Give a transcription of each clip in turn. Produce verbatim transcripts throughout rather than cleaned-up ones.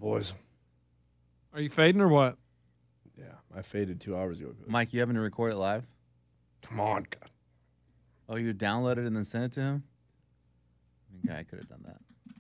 boys. Are you fading or what? Yeah, I faded two hours ago. Mike, you having to record it live? Come on. God. Oh, you download it and then send it to him? Okay, I could have done that.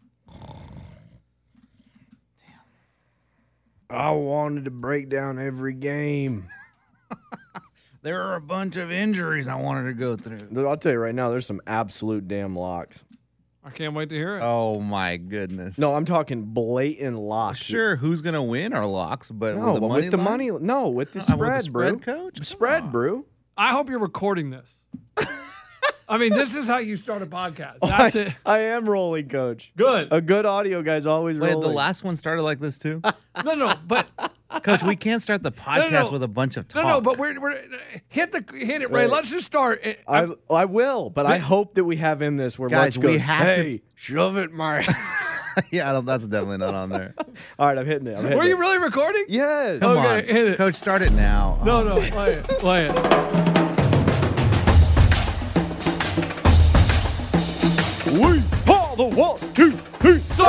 I wanted to break down every game. There are a bunch of injuries I wanted to go through. I'll tell you right now, there's some absolute damn locks. I can't wait to hear it. Oh, my goodness. No, I'm talking blatant locks. Sure, who's going to win our locks? But No, with the but money with the line? money, no, with the Uh, spread, with the spread, bro. coach? Come Spread, on. bro. I hope you're recording this. I mean, this is how you start a podcast. That's I, it. I am rolling, coach. Good. A good audio guy's always Wait, rolling. the last one started like this too? No, no, but Coach, we can't start the podcast no, no. with a bunch of no, talk. no, but we're we're hit the hit it, Ray. Wait. Let's just start. I, I will, but I hope that we have in this where Guys, Lunch we goes, have to- hey, shove it, my. yeah, I don't, that's definitely not on there. All right, I'm hitting it. I'm hitting Were you it. really recording? Yes. Come Okay, on. hit it. Coach, start it now. No, Oh. no, play it, play it. We are the one, two, three, Sore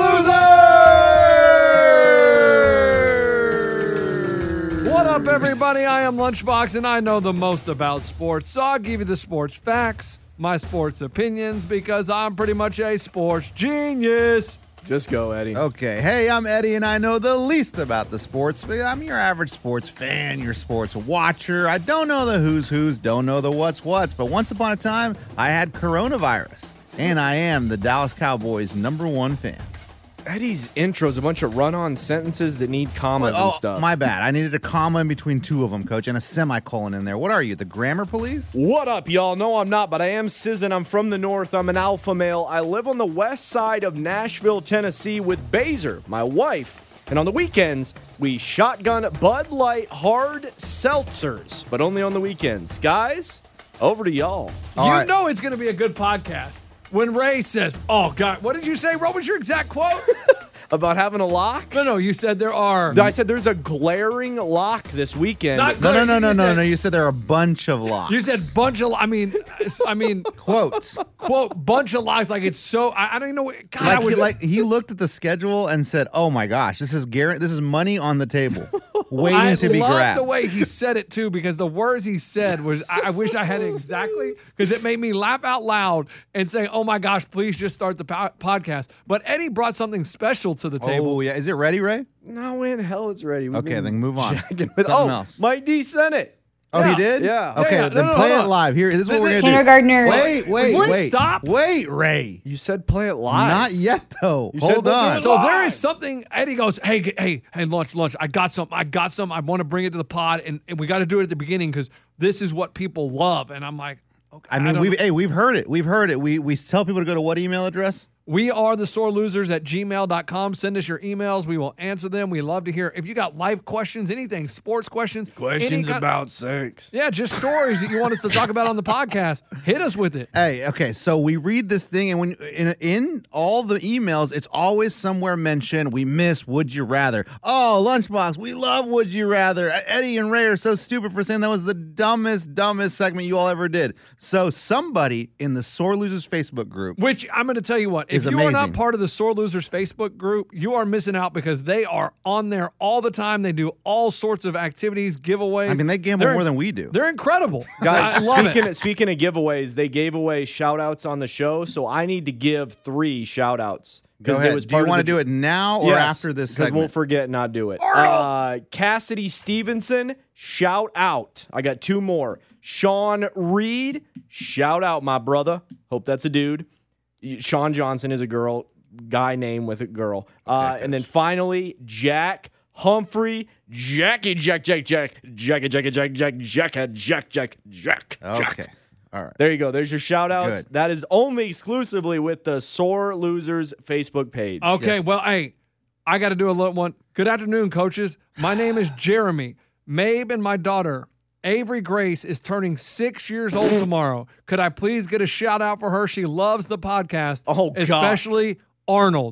losers! What up, everybody? I am Lunchbox, and I know the most about sports, so I'll give you the sports facts, my sports opinions, because I'm pretty much a sports genius. Just go, Eddie. Okay, hey, I'm Eddie, and I know the least about the sports, but I'm your average sports fan, your sports watcher. I don't know the who's who's, don't know the what's what's, but once upon a time, I had coronavirus, and I am the Dallas Cowboys' number one fan. Eddie's intro's a bunch of run-on sentences that need commas oh, and stuff. my bad. I needed a comma in between two of them, Coach, and a semicolon in there. What are you, the grammar police? What up, y'all? No, I'm not, but I am Sizzin. I'm from the north. I'm an alpha male. I live on the west side of Nashville, Tennessee with Baser, my wife. And on the weekends, we shotgun Bud Light hard seltzers, but only on the weekends. Guys, over to y'all. You All right. know it's going to be a good podcast when Ray says, oh, God, what did you say? What was your exact quote? About having a lock? No, no, you said there are. I said there's a glaring lock this weekend. Not No, no, no, You no, no, said- no. You said there are a bunch of locks. You said bunch of, I mean, I mean, quotes. quote, bunch of lies. Like it's so, I, I don't even know. What, God, Like I was he, like he looked at the schedule and said, "Oh my gosh, this is guar- This is money on the table, waiting I to be love grabbed." the way he said it too, because the words he said was, I, I wish I had it exactly, because it made me laugh out loud and say, "Oh my gosh, please just start the po- podcast." But Eddie brought something special to the table. Oh yeah, is it ready, Ray? No, in hell it's ready. We've Okay, been then move on. jacking with- Something oh, else. Mike D sent it. Oh, Yeah. he did. Yeah. Okay, Yeah, yeah. then No, no, play hold it on. live. Here, this is what The- we're the- gonna Kindergartner. do. Wait, wait, Would you wait. stop? Wait, Ray. You said play it live. Not yet, though. You said Hold we'll do on. it So live. there is something. Eddie goes, "Hey, g- hey, hey, lunch, lunch. I got some. I got some. I want to bring it to the pod, and, and we got to do it at the beginning because this is what people love." And I'm like, "Okay." I mean, don't we've know. hey, we've heard it. We've heard it. We we tell people to go to what email address? We are the sore losers at gmail dot com. Send us your emails. We will answer them. We love to hear if you got life questions, anything, sports questions, Questions any kind- about sex. yeah, just stories that you want us to talk about on the podcast. Hit us with it. Hey, okay, so we read this thing, and when in in all the emails, it's always somewhere mentioned we miss Would You Rather. Oh, Lunchbox, we love Would You Rather. Eddie and Ray are so stupid for saying that was the dumbest, dumbest segment you all ever did. So somebody in the Sore Losers Facebook group, Which I'm going to tell you what, if Is you are not amazing. part of the Sore Losers Facebook group, you are missing out because they are on there all the time. They do all sorts of activities, giveaways. I mean, they gamble They're- more than we do. They're incredible. Guys, I love speaking it. of, speaking of giveaways, they gave away shout outs on the show, so I need to give three shout outs. Go ahead. Do you want to do it now or after this Because we'll segment? forget and not do it. Uh, Cassidy Stevenson, shout out. I got two more. Sean Reed, shout out, my brother. Hope that's a dude. Sean Johnson is a girl, guy name with a girl. Uh, and then finally, Jack Humphrey, Jackie, Jack, Jack, Jack, Jackie, Jackie, Jack, Jack, Jack, Jack, Jack, Jack, Jack. Okay. All right. There you go. There's your shout outs. Good. That is only exclusively with the Sore Losers Facebook page. Okay, Yes. well, hey, I got to do a little one. Good afternoon, coaches. My name is Jeremy. Mabe and my daughter, Avery Grace, is turning six years old tomorrow. Could I please get a shout out for her? She loves the podcast, Oh, God. especially Arnold.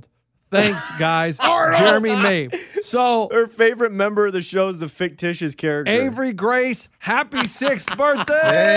Thanks, guys. Jeremy May. So, Her favorite member of the show is the fictitious character. Avery Grace, happy sixth birthday.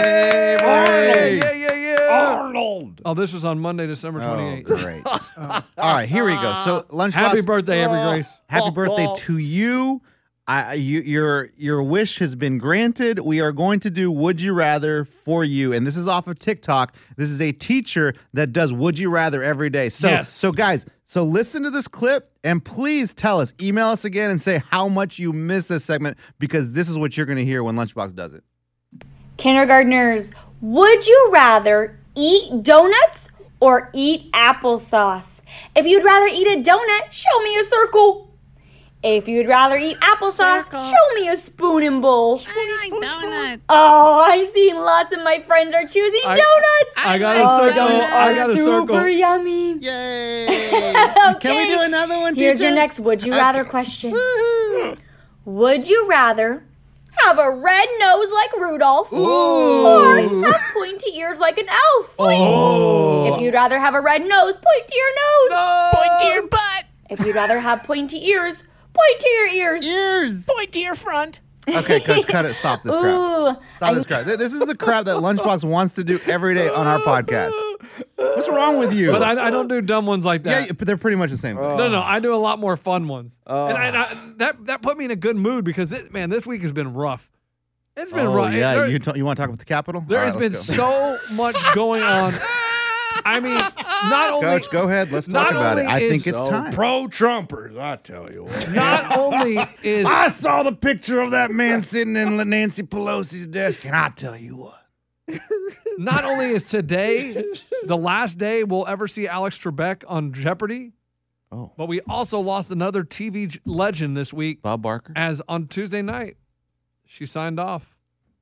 Hey, Yeah, yeah, yeah. Arnold. Oh, this was on Monday, December Oh, twenty-eighth. great. All right, here we go. So, Lunchbox. Happy birthday, Avery Grace. Happy birthday to you. I, you, your your wish has been granted. We are going to do Would You Rather for you, and this is off of TikTok. This is a teacher that does Would You Rather every day. So, Yes. so guys, so listen to this clip and please tell us, email us again and say how much you miss this segment because this is what you're going to hear when Lunchbox does it. Kindergartners, would you rather eat donuts or eat applesauce? If you'd rather eat a donut, show me a circle. If you'd rather eat applesauce, show me a spoon and bowl. I like donuts. Oh, I'm seeing lots of my friends are choosing I- donuts. I got like a circle. donuts. I got a Super circle. yummy. Yay! Okay. Can we do another one, Here's teacher? your next would you rather question. Woohoo. Would you rather have a red nose like Rudolph or have pointy ears like an elf? Oh. If you'd rather have a red nose, point to your nose. Point to your butt. If you'd rather have pointy ears, point to your ears. Ears. Point to your front. Okay, coach, cut it. Stop this crap. Ooh, Stop this crap. Th- This is the crap that Lunchbox wants to do every day on our podcast. What's wrong with you? But I, I don't do dumb ones like yeah, that. but they're pretty much the same thing. No, no, I do a lot more fun ones. and I, and I, that that put me in a good mood because, it, man, this week has been rough. It's been Oh, rough. yeah, There- you, t- you want to talk about the Capitol? There All has right, been let's go. so much going on. I mean, not only Coach, go ahead. Let's talk not about it. only I is- think it's time. Pro-Trumpers, I tell you what. not only is I saw the picture of that man sitting in Nancy Pelosi's desk, and I tell you what. not only is today the last day we'll ever see Alex Trebek on Jeopardy, Oh, but we also lost another T V j- legend this week Bob Barker. as on Tuesday night she signed off.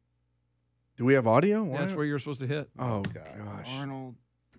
Do we have audio? Why- That's where you're supposed to hit. Oh, gosh. Arnold.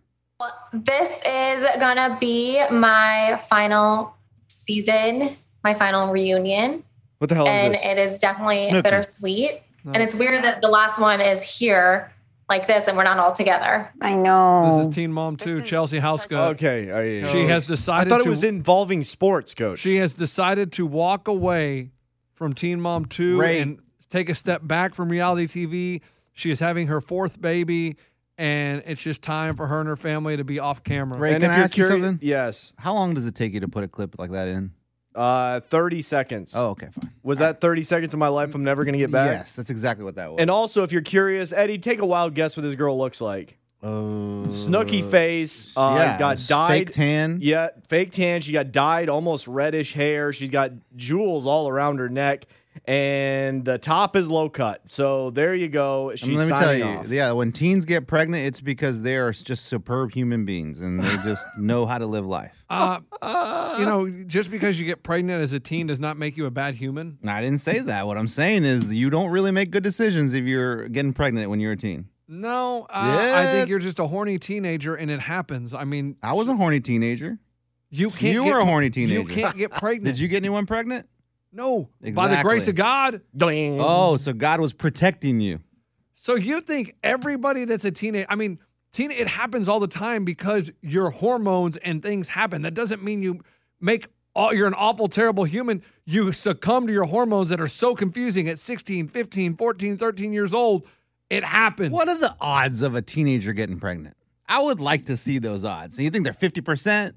This is gonna be my final season, my final reunion, What the hell and is this? it is definitely Snooki. bittersweet. And it's weird that the last one is here like this, and we're not all together. I know. This is Teen Mom two, Chelsea Housecutt. Okay. I, She has I decided thought it to was involving sports, coach. she has decided to walk away from Teen Mom two Ray. and take a step back from reality T V. She is having her fourth baby, and it's just time for her and her family to be off camera. Ray, and can if I you're ask you curi- something? Yes. How long does it take you to put a clip like that in? Uh, thirty seconds. Oh, okay, fine. Was that thirty seconds of my life I'm never going to get back? Yes, that's exactly what that was. And also, if you're curious, Eddie, take a wild guess what this girl looks like. oh, Snooky face, uh, yeah, got it's dyed. fake tan. Yeah, fake tan. She got dyed almost reddish hair. She's got jewels all around her neck. And the top is low cut. So there you go. And She's let me tell signing you, off. yeah, when teens get pregnant, it's because they are just superb human beings and they just know how to live life. Uh, you know, just because you get pregnant as a teen does not make you a bad human. And I didn't say that. What I'm saying is you don't really make good decisions if you're getting pregnant when you're a teen. No, uh, I Yes. think you're just a horny teenager, and it happens. I mean, I was a horny teenager. you can't. You get, were a horny You teenager. can't get pregnant. Did you get anyone pregnant? No, by the Exactly. grace of God. Oh, so God was protecting you. So you think everybody that's a teenager? I mean, teen. It happens all the time because your hormones and things happen. That doesn't mean you make. All, you're an awful, terrible human. You succumb to your hormones that are so confusing at sixteen, fifteen, fourteen, thirteen years old. It happens. What are the odds of a teenager getting pregnant? I would like to see those odds. So you think they're fifty percent?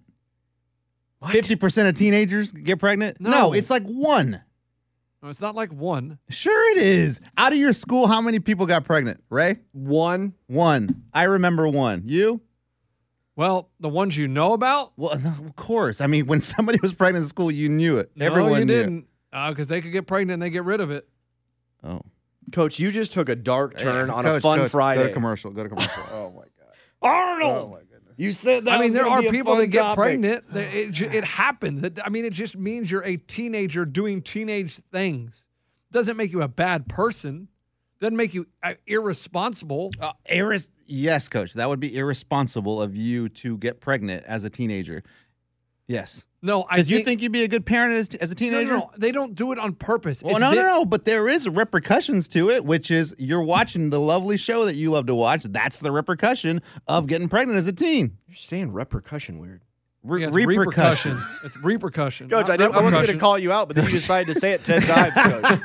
fifty percent of teenagers get pregnant? No. it's like one. No, it's not like one. Sure it is. Out of your school, how many people got pregnant, Ray? One. One. I remember one. You? Well, the ones you know about. Well, no, of course. I mean, when somebody was pregnant in school, you knew it. No, Everyone you knew. didn't, because they could get pregnant and they get rid of it. Oh. Coach, you just took a dark turn Yeah, on a Coach, fun Coach, Friday. Go to commercial. Go to commercial. Oh, my God. Arnold! Oh, my goodness. You said that I mean, was there gonna are be a people fun that get topic. pregnant. That It, ju- it happens. It- I mean, it just means you're a teenager doing teenage things. Doesn't make you a bad person. Doesn't make you uh, irresponsible. Uh, irres- yes, Coach. That would be irresponsible of you to get pregnant as a teenager. Yes. No, I Because you think, think you'd be a good parent as, as a no, teenager? no, no, they don't do it on purpose. Well, It's no, di- no, no. But there is repercussions to it, which is you're watching the lovely show that you love to watch. That's the repercussion of getting pregnant as a teen. You're saying repercussion weird. Re- Yeah, it's repercussion. repercussion. It's repercussion. Coach, not I, didn't, I wasn't going to repercussion. call you out, but then you decided to say it ten times, Coach.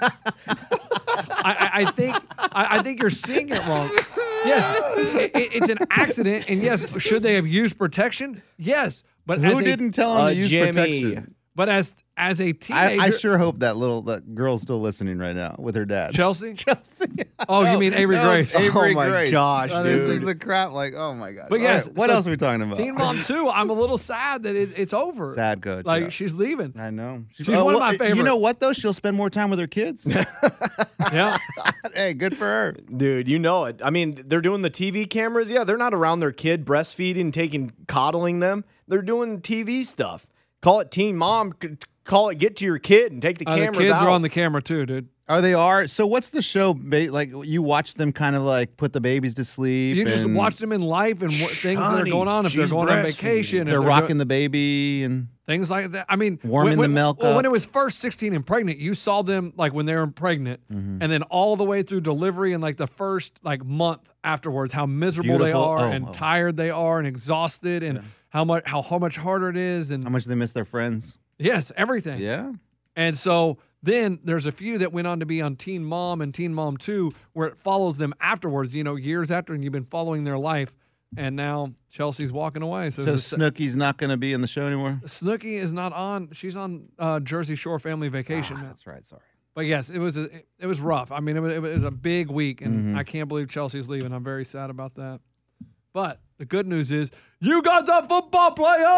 I, I, I think I, I think you're seeing it wrong. Yes, it, it- it's an accident, and yes, should they have used protection? Yes, but as Who a, didn't tell him Uh, to use Jimmy. protection? But as as a I, teenager, I sure hope that little that girl's still listening right now with her dad. Chelsea. Chelsea. Oh, you mean Avery No, Grace? Avery Oh my Grace. gosh, Oh, This dude. is the crap. Like, oh my god. But All yes, right, what so else are we talking about? Teen Mom two. I'm a little sad that it, it's over. Sad coach. Like yeah. she's leaving. I know. She's one of my You know favorites. what though? She'll spend more time with her kids. Yeah. Hey, good for her. Dude, you know it. I mean, they're doing the T V cameras. Yeah, they're not around their kid breastfeeding, taking, coddling them. They're doing T V stuff. Call it Teen Mom. c- Call it Get to Your Kid and take the Uh, the cameras kids out. are on the camera too, dude. Oh, they are. So, what's the show? Ba- like, you watch them kind of like put the babies to sleep. You just and watch them in life and what, things that are Honey, going on. If they're she's going on breastfeeding. vacation, if They're doing- rocking the baby, and things like that. I mean, Warming when, the milk Well, up. when it was first sixteen and pregnant, you saw them like when they were pregnant, Mm-hmm. and then all the way through delivery and like the first like month afterwards, how miserable Beautiful. they are Oh, and oh. tired they are and exhausted and how much how, how much harder it is and how much they miss their friends. yes, everything. Yeah. And so then there's a few that went on to be on Teen Mom and Teen Mom two, where it follows them afterwards, you know, years after, and you've been following their life. And now Chelsea's walking away. So, So it's a- Snooki's not going to be in the show anymore. Snooki is not on. She's on uh, Jersey Shore family vacation Ah, now. that's right. Sorry. But yes, it was a, it, it was rough. I mean, it was, it was a big week, and Mm-hmm. I can't believe Chelsea's leaving. I'm very sad about that. But the good news is you got the football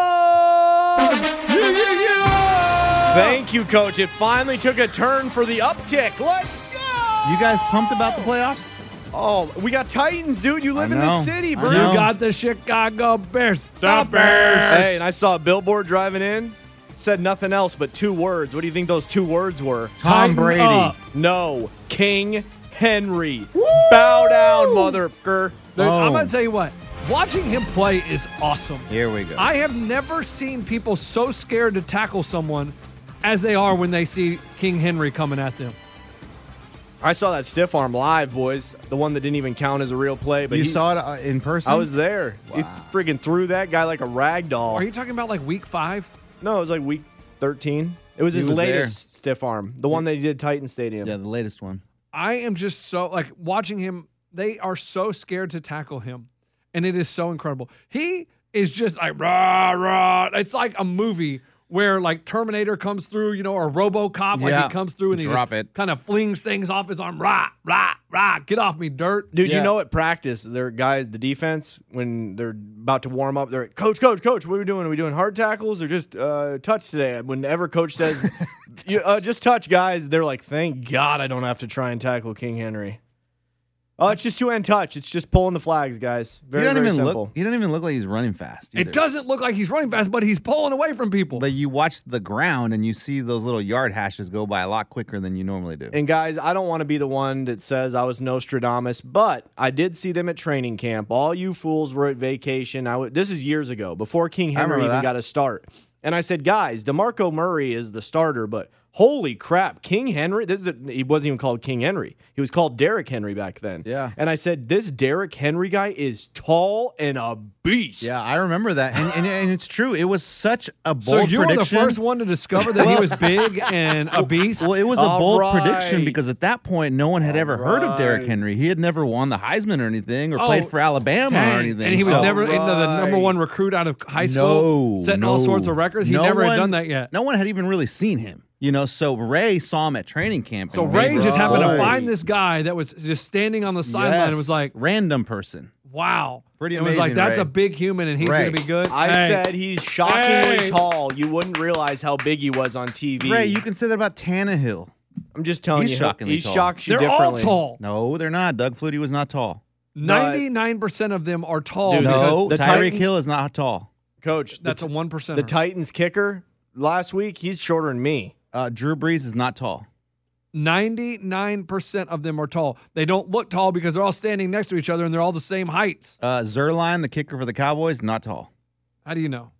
playoffs. Yeah, yeah, yeah. Thank you, Coach. It finally took a turn for the uptick. Let's go. You guys pumped about the playoffs? Oh, we got Titans, dude. You live I in this know. city, I bro. You know. got the Chicago Bears. The Bears. Hey, and I saw a billboard driving in. It said nothing else but two words. What do you think those two words were? Tom Tighten Brady. up. No, King Henry. Bow down, motherfucker. Dude, I'm Boom. going to tell you what. Watching him play is awesome. Here we go. I have never seen people so scared to tackle someone as they are when they see King Henry coming at them. I saw that stiff arm live, boys. The one that didn't even count as a real play. But you he- saw it uh, in person? I was there. He freaking threw that guy like a rag doll. Are you talking about like week five? No, it was like week thirteen. It was He his was latest stiff arm, the one that he did Titan Stadium. Yeah, the latest one. I am just so like watching him. They are so scared to tackle him, and it is so incredible. He is just like rah rah. It's like a movie where like Terminator comes through, you know, or RoboCop, like Yeah. he comes through and he Drop just it. kind of flings things off his arm. Rah rah rah. Get off me, dirt. Dude, Yeah. you know at practice, their guys, the defense, when they're about to warm up, they're like, Coach, Coach, Coach, what are we doing? Are we doing hard tackles or just uh, touch today? Whenever Coach says, you, uh, just touch, guys, they're like, thank God I don't have to try and tackle King Henry. Oh, it's just two-hand touch. It's just pulling the flags, guys. Very, he don't very even simple. look. He don't even look like he's running fast. Either. It doesn't look like he's running fast, but he's pulling away from people. But you watch the ground and you see those little yard hashes go by a lot quicker than you normally do. And guys, I don't want to be the one that says I was Nostradamus, but I did see them at training camp. All you fools were at vacation. I w- this is years ago, before King I Henry remember even that. got a start. And I said, guys, DeMarco Murray is the starter, but holy crap, King Henry, this is the, he wasn't even called King Henry. He was called Derrick Henry back then. Yeah. And I said, this Derrick Henry guy is tall and a beast. Yeah, I remember that, and, and and it's true. It was such a bold so you prediction. were the first one to discover that he was big and a beast. Well, it was a All bold right. prediction because at that point, no one had ever heard of Derrick right. Henry. He had never won the Heisman or anything, or Oh, played for Alabama Dang. or anything. And he was So- never you know, the number Right. one recruit out of high school, no, setting all no. sorts of records. He No never one- had done that yet. No one had even really seen him. You know, so Ray saw him at training camp. So and Ray was just happened to like, find this guy that was just standing on the sideline and yes, was like, random person. wow. Pretty It was like, amazing, that's Ray. a big human and he's Ray. going to be good. I Hey. said he's shockingly Hey. tall. You wouldn't realize how big he was on T V. Ray, you can say that about Tannehill. I'm just telling He's you, shockingly he tall. shocks you They're all differently. tall. No, they're not. Doug Flutie was not tall. ninety-nine percent of them are tall. Dude, because No, the Tyreek Titan- Hill is not tall. Coach, the that's a t- one percent. The Titans kicker last week, he's shorter than me. Uh, Drew Brees is not tall. ninety-nine percent of them are tall. They don't look tall because they're all standing next to each other and they're all the same heights. Uh, Zerline, the kicker for the Cowboys, not tall. How do you know?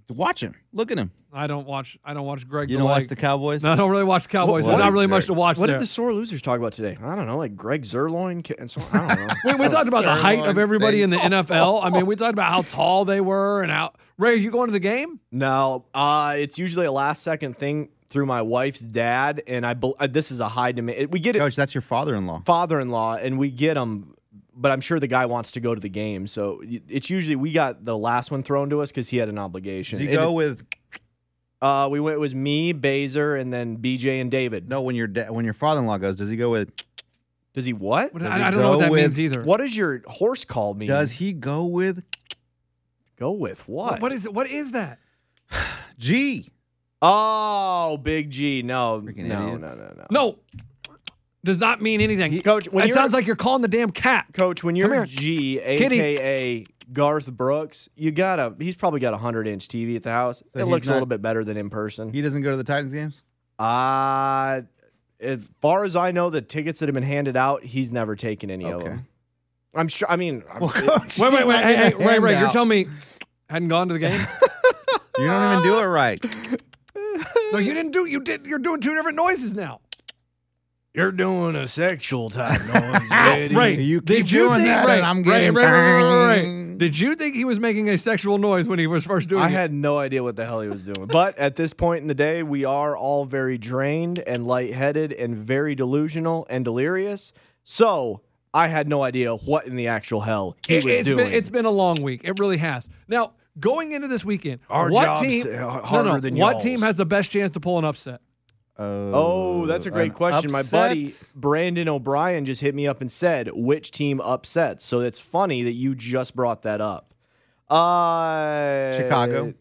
Watch him. Look at him. I don't watch. I don't watch Greg. You the don't Leg. watch the Cowboys? No, I don't really watch the Cowboys. What- There's what not really did- much to watch What there. did the sore losers talk about today? I don't know, like Greg Zerloin ki- and so I don't know. we, we talked about the height of Sirloin everybody steak. in the N F L. I mean, we talked about how tall they were and how. Ray, are you going to the game? No, uh, it's usually a last second thing through my wife's dad, and I bel- uh, this is a high demand. We get it, Coach, that's your father-in-law. father-in-law, and we get him. But I'm sure the guy wants to go to the game, so y- it's usually we got the last one thrown to us because he had an obligation. Does he And go it- with Uh, we went. It was me, Baser, and then B J and David. no? When your da- when your father-in-law goes, does he go with? Does he what? I, he I don't know what go that with- means either. What does your horse call me? Does he go with go with what? What is it? What is that? G? Oh, Big G. No, Freaking no, no, idiots. no, no, No, does not mean anything. Coach, when it you're- sounds like you're calling the damn cat. Coach, when Come you're here. G, Kitty. aka Garth Brooks, you gotta. He's probably got a hundred inch T V at the house. So it he's looks a not- little bit better than in person. He doesn't go to the Titans games. Uh as far as I know, the tickets that have been handed out, he's never taken any of Okay. them. I'm sure. I mean, I'm- Well, Coach, Wait, wait, he's wait. not Hey, hey, getting a Ray, Ray, you're handout. telling me hadn't gone to the game? You don't even do it right. No, you didn't do. You did. You're doing two different noises now. you're doing a sexual type noise, Eddie. Ray, You did keep you doing think, that Ray, and I'm Ray, getting Ray, Ray, Ray, Ray, Ray, bang. did you think he was making a sexual noise when he was first doing I it? had no idea what the hell he was doing. But at this point in the day, we are all very drained and lightheaded and very delusional and delirious. So I had no idea what in the actual hell he It- was it's doing. been it's been a long week. It really has. Now, going into this weekend, Our what job's team? harder no, no. than What y'all's. team has the best chance to pull an upset? Oh, that's a great an question. My upset? buddy Brandon O'Brien just hit me up and said, which team upsets? So it's funny that you just brought that up. Uh, Chicago.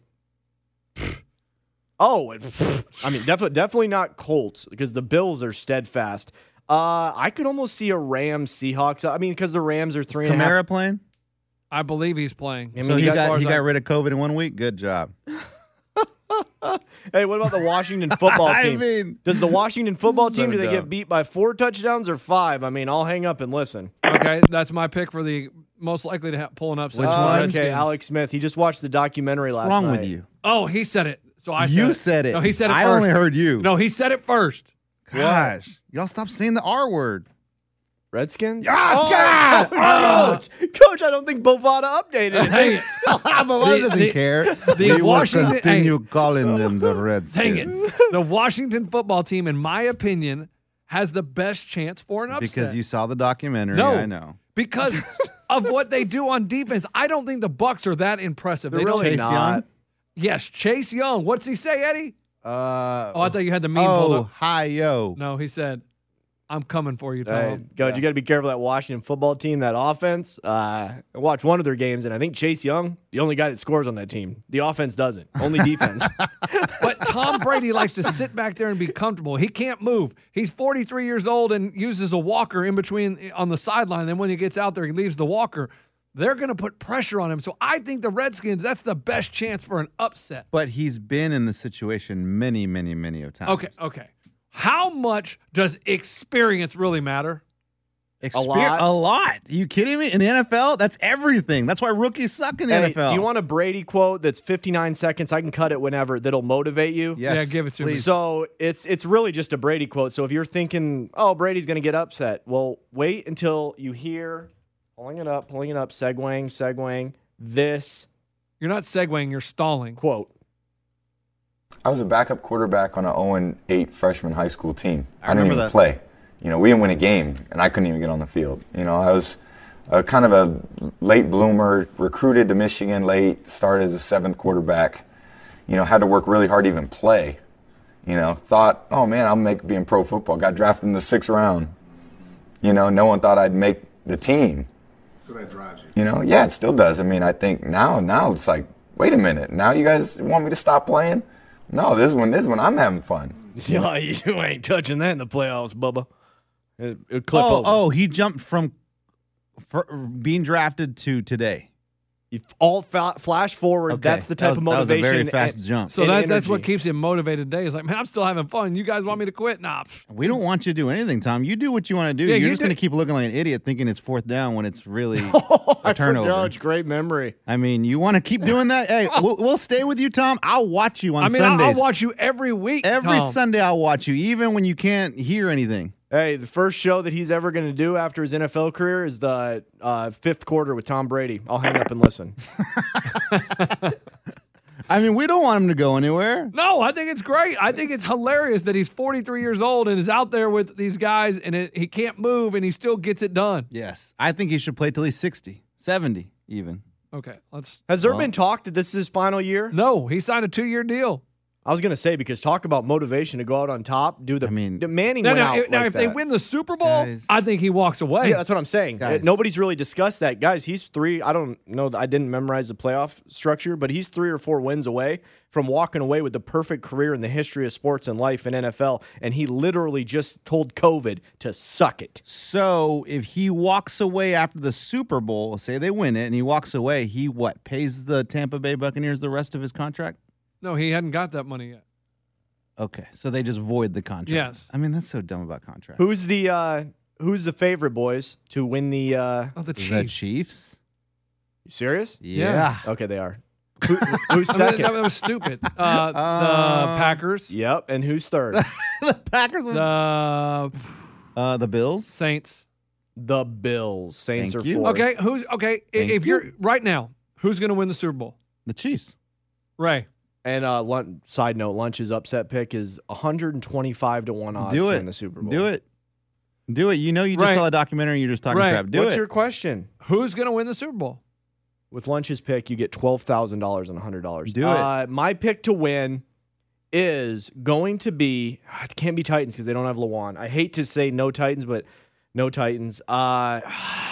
Oh, it- I mean, definitely, definitely not Colts because the Bills are steadfast. Uh, I could almost see a Rams Seahawks. I mean, because the Rams are three and a half. Kamara playing. I believe he's playing. I mean, So you he guys- got far he as I- got rid of COVID in one week. Good job. Hey, what about the Washington football I team? mean- Does the Washington football So team, do they dumb. get beat by four touchdowns or five? I mean, I'll hang up and listen. Okay, that's my pick for the most likely to ha- pull an upset. Which The Uh, one? Redskins. Okay, Alex Smith. He just watched the documentary last What's wrong night. with you? Oh, he said it. So I said You it. said it. No, he said it I first. only heard you. No, he said it first. Gosh, y'all stop saying the R word. Redskins? Ah, Oh, God! Coach, Coach, I don't think Bovada updated it. Dang it. but The- doesn't the- care. the we Washington- will continue calling them the Redskins. Dang it. The Washington football team, in my opinion, has the best chance for an upset. Because you saw the documentary. No. I know. because of what they do on defense. I don't think the Bucks are that impressive. They're They don't. really Chase not. Young? Yes, Chase Young. What's he say, Eddie? Uh, Oh, I thought you had the meme pulled oh, up. hi yo. No, he said, "I'm coming for you, Tom." Hey, Coach, you got to be careful that Washington football team, that offense. Uh, I watched one of their games, and I think Chase Young, the only guy that scores on that team. The offense doesn't. Only defense. But Tom Brady likes to sit back there and be comfortable. He can't move. He's forty-three years old and uses a walker in between on the sideline. Then when he gets out there, he leaves the walker. They're going to put pressure on him. So I think the Redskins, that's the best chance for an upset. But he's been in the situation many, many, many of times. Okay, okay. How much does experience really matter? Exper- lot. A lot. Are you kidding me? In the N F L, that's everything. That's why rookies suck in the Hey, N F L. do you want a Brady quote that's fifty-nine seconds? I can cut it whenever. That'll motivate you. Yes, Yeah, give it to me. please. So it's it's really just a Brady quote. So if you're thinking, oh, Brady's going to get upset, well, wait until you hear pulling it up, pulling it up, segueing, segueing this You're not segueing, you're stalling. quote. I was a backup quarterback on an oh and eight freshman high school team. I I, didn't remember even that. play. You know, we didn't win a game, and I couldn't even get on the field. You know, I was a, kind of a late bloomer, recruited to Michigan late, started as a seventh quarterback. You know, had to work really hard to even play. You know, thought, oh man, I'll make being pro football. Got drafted in the sixth round. You know, no one thought I'd make the team. So that drives you. You know, yeah, it still does. I mean, I think now, now it's like, wait a minute. Now you guys want me to stop playing? No, this is when this is when I'm having fun. Yeah, you ain't touching that in the playoffs, Bubba. It, it clip oh, over. oh, he jumped from fr- being drafted to today. You all fa- flash forward. Okay, That's the that type was- of that was a motivation. very fast and- jump. So and that, that's what energy. keeps him motivated today. Is like, man, I'm still having fun. You guys want me to quit? Nah. We don't want you to do anything, Tom. You do what you want to do. Yeah, You're you just do- going to keep looking like an idiot thinking it's fourth down when it's really Oh, I a turnover. forgot. Great memory. I mean, you want to keep doing that? Hey, we'll, we'll stay with you, Tom. I'll watch you on I mean, I'll, Sundays. I'll watch you every week. Every Tom. Sunday, I'll watch you, even when you can't hear anything. Hey, the first show that he's ever going to do after his N F L career is the uh, fifth quarter with Tom Brady. I'll hang up and listen. I mean, we don't want him to go anywhere. No, I think it's great. I think it's hilarious that he's forty-three years old and is out there with these guys and it, he can't move and he still gets it done. Yes. I think he should play till he's sixty, seventy even. Okay, let's. Has there Well- been talk that this is his final year? No, he signed a two-year deal. I was going to say, because talk about motivation to go out on top, do the I mean- the Manning Now, went now, out if, now like if they that. win the Super Bowl, Guys. I think he walks away. Yeah, that's what I'm saying. Guys. Uh, Nobody's really discussed that. Guys, he's three. I don't know. I didn't memorize the playoff structure, but he's three or four wins away from walking away with the perfect career in the history of sports and life in N F L. And he literally just told COVID to suck it. So if he walks away after the Super Bowl, say they win it, and he walks away, he what, pays the Tampa Bay Buccaneers the rest of his contract? No, he hadn't got that money yet. Okay, so they just void the contract. Yes. I mean, that's so dumb about contracts. Who's the uh, Who's the favorite, boys, to win the? Uh, Oh, the Is Chiefs. that Chiefs? you serious? Yeah. Okay, they are. Who, who's I mean, second? that, that was stupid. Uh, Uh, the Packers, Yep, and who's third? the Packers. were- the Uh, the Bills. Saints. The Bills. Saints Thank are you. fourth. Okay, who's okay? i- Thank if you're right now, who's going to win the Super Bowl? The Chiefs. Ray. And uh, lun- side note, Lunch's upset pick is one hundred twenty-five to one odds Do to it. win the Super Bowl. Do it. Do it. You know you just Right. saw a documentary and you're just talking Right. crap. Do What's it. your question? Who's going to win the Super Bowl? With Lunch's pick, you get twelve thousand dollars and one hundred dollars. Do it. Uh, my pick to win is going to be, it can't be Titans because they don't have Lawan. I hate to say no Titans, but no Titans. Uh,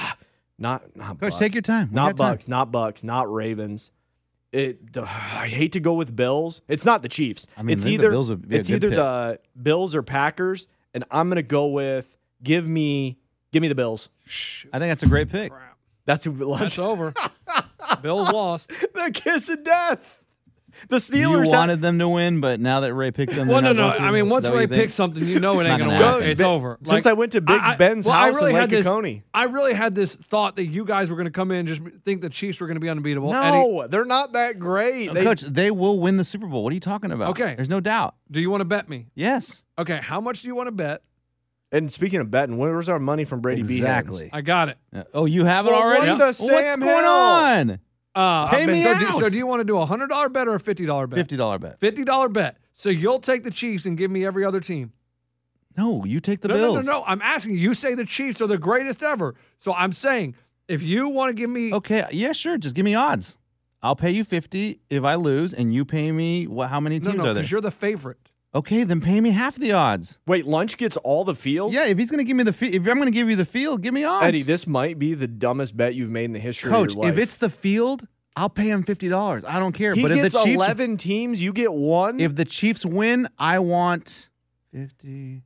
not, not Coach, Bucks. take your time. We Not got time. Bucks, not Bucks, not Ravens. It. The, I hate to go with Bills. It's not the Chiefs. I mean, it's I think the either Bills would be a it's good either pick. the Bills or Packers, and I'm gonna go with give me give me the Bills. I think that's a great pick. That's who Lunch. That's over. Bills lost. The kiss of death. The You Steelers have- wanted them to win, but now that Ray picked them, Well, no, they're no. not lunches. I mean, Is once that what Ray you think? picks something, you know it It's ain't not going to gonna work. happen. It's over. Since I went to Big Ben's well, house in really Lake had this, Oconee. I really had this thought that you guys were going to come in and just think the Chiefs were going to be unbeatable. Eddie, No, they're not that great. They- Coach, they will win the Super Bowl. What are you talking about? Okay. There's no doubt. do you want to bet me? Yes. Okay, how much do you want to bet? and speaking of betting, where's our money from Brady B? Exactly. I got it. Uh, Oh, you have it Well, already? what the What's Sam going Hill? on? Uh, Pay me so, do, out. so do you want to do a one hundred dollars bet or a fifty dollars bet? fifty dollars bet. fifty dollars bet. So you'll take the Chiefs and give me every other team. No, you take the no, Bills. no, no, no. I'm asking you. You say the Chiefs are the greatest ever. So I'm saying if you want to give me Okay, yeah, sure. Just give me odds. I'll pay you fifty if I lose, and you pay me what? How many no, teams no, are there? because you're the favorite. Okay, then pay me half the odds. Wait, Lunch gets all the field? Yeah, if he's gonna give me the fi- if I'm gonna give you the field, give me odds. Eddie, this might be the dumbest bet you've made in the history Coach, of your life. if it's the field, I'll pay him fifty dollars. I don't care. he but if gets the Chiefs, eleven teams, you get one. if the Chiefs win, I want fifty.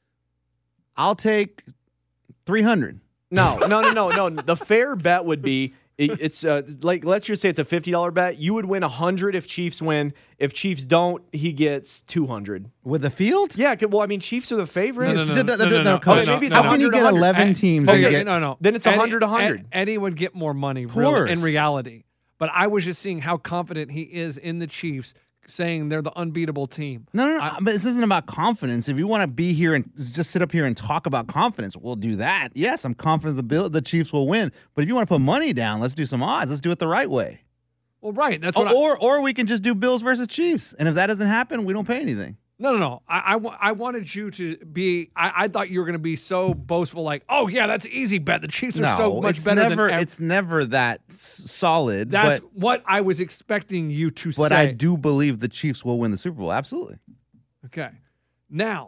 I'll take three hundred. no, no, no, no, no. The fair bet would be it- it's uh, like let's just say it's a fifty dollar bet. You would win a hundred if Chiefs win. If Chiefs don't, he gets two hundred. With the field? Yeah, 'cause- well, I mean, Chiefs are the favorites. No, no, No, no, no, no, no, Coach, no, maybe it's how can you one get hundred, eleven Eh, teams? Okay, and get, no, no. Then it's Eddie- one hundred, one hundred. Ed- Eddie would get more money real, course. in reality. But I was just seeing how confident he is in the Chiefs, saying they're the unbeatable team. No, no, no. but this isn't about confidence. If you want to be here and just sit up here and talk about confidence, we'll do that. Yes, I'm confident the Bill, the Chiefs will win. But if you want to put money down, let's do some odds. Let's do it the right way. Well, right. That's Oh, what I, or or we can just do Bills versus Chiefs. And if that doesn't happen, we don't pay anything. No, no, no. I, I, wa- I wanted you to be. I, I thought you were going to be so boastful, like, oh yeah, that's an easy bet. The Chiefs are no, so much it's better never, than. ev-" It's never that s- solid. That's but what I was expecting you to but say. I do believe the Chiefs will win the Super Bowl. Absolutely. Okay. Now,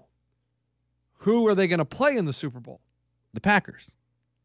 who are they going to play in the Super Bowl? The Packers.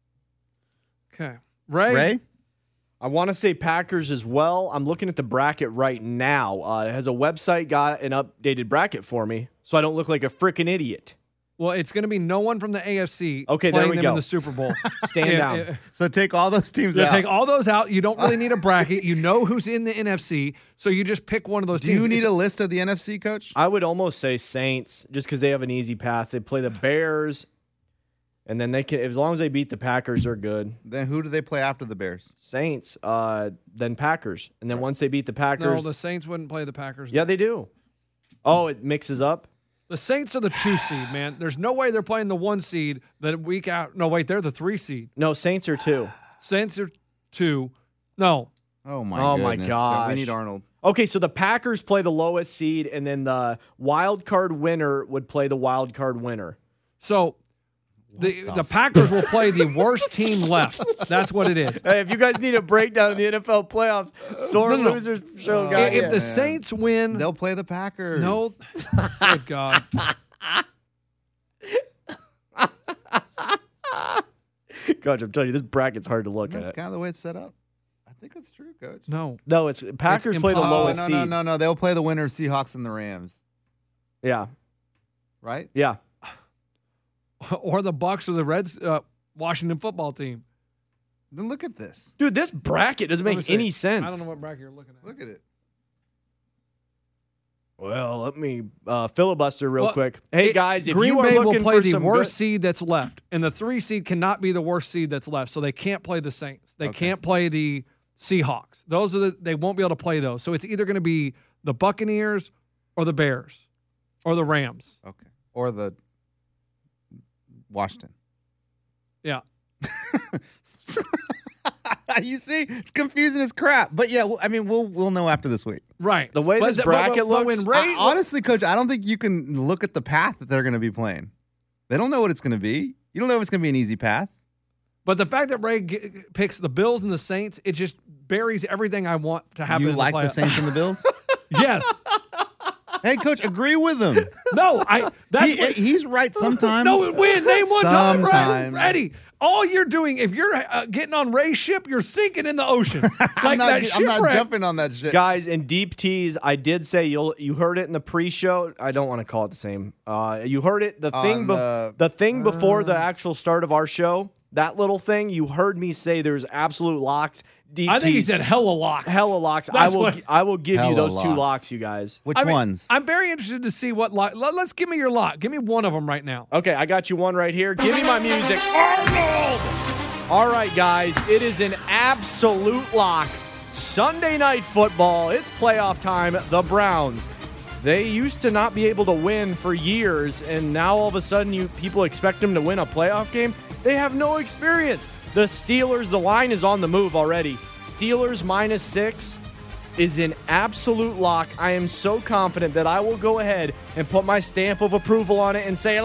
Okay, Ray. Ray? I want to say Packers as well. I'm looking at the bracket right now. Uh, it has a website got an updated bracket for me, so I don't look like a freaking idiot. Well, it's going to be no one from the A F C Okay, there playing we them go. in the Super Bowl. Stand Yeah, down. yeah. So take all those teams Yeah, out. take all those out. You don't really need a bracket. You know who's in the N F C, so you just pick one of those Do teams. you need It's- a list of the N F C, Coach? I would almost say Saints just because they have an easy path. They play the Bears, and then they can, as long as they beat the Packers, they're good. Then who do they play after the Bears? Saints, uh, then Packers, and then once they beat the No, Packers, the Saints wouldn't play the Packers. yeah, they do. Oh, it mixes up. The Saints are the two seed, man. There's no way they're playing the one seed the week out. No, wait, they're the three seed. No, Saints are two. Saints are two. No, Oh my Oh, my goodness. gosh. We need Arnold. Okay, so the Packers play the lowest seed, and then the wild card winner would play the wild card winner. so the the Packers will play the worst team left. That's what it is. Hey, if you guys need a breakdown of the N F L playoffs, sore No, no, no. losers show Oh, guy. if the man. Saints win, They'll play the Packers. no, good God. Coach, I'm telling you, this bracket's hard to look That's at. kind of the way it's set up. I think that's true, Coach. No. No, it's Packers play the impossible. Oh, lowest no, seed. no, no, no. They'll play the winner of Seahawks and the Rams, Yeah, right? yeah. Or the Bucks or the Reds, uh, Washington football team. Then look at this. Dude, this bracket doesn't Let me make see. any sense. I don't know what bracket you're looking at. Look at it. Well, let me uh, filibuster real Well, quick. Hey it- guys, if Green you are Bay will looking play for the some worst good- seed that's left, and the three seed cannot be the worst seed that's left, so they can't play the Saints. They Okay. can't play the Seahawks. Those are the they won't be able to play those. So it's either going to be the Buccaneers or the Bears or the Rams. Okay. Or the Washington. Yeah. You see, it's confusing as crap. But yeah, well, I mean, we'll we'll know after this week. Right. The way this bracket looks, when Ray, I- honestly, Coach, I don't think you can look at the path that they're going to be playing. They don't know what it's going to be. You don't know if it's going to be an easy path. but the fact that Ray g- picks the Bills and the Saints, it just buries everything I want to happen. You in like the, the playoff. Saints and the Bills? Yes. Hey, Coach, agree with them. No, I. That's He- what. he's right sometimes. No, win. Name one time. Right? Sometimes. Ready. All you're doing, if you're uh, getting on Ray's ship, you're sinking in the ocean. Like I'm not, that I'm not shipwreck. jumping on that shit. guys, in deep tease, I did say you'll you heard it in the pre-show. I don't want to call it the same. Uh, you heard it the thing On be- the- the thing before the actual start of our show. That little thing you heard me say. There's absolute locks. Deep I think he tease, said hella locks. hella locks. I That's will what- gi- I will give you Hella those two locks. locks, you guys. Which I mean, ones? I'm very interested to see what lock. Let, let's give me your lock. Give me one of them right now. Okay, I got you one right here. Give me my music. Arnold! All right, guys, it is an absolute lock. Sunday night football. It's playoff time. The Browns. They used to not be able to win for years, and now all of a sudden you people expect them to win a playoff game? They have no experience. The Steelers, the line is on the move already. Steelers minus six is an absolute lock. I am so confident that I will go ahead and put my stamp of approval on it and say,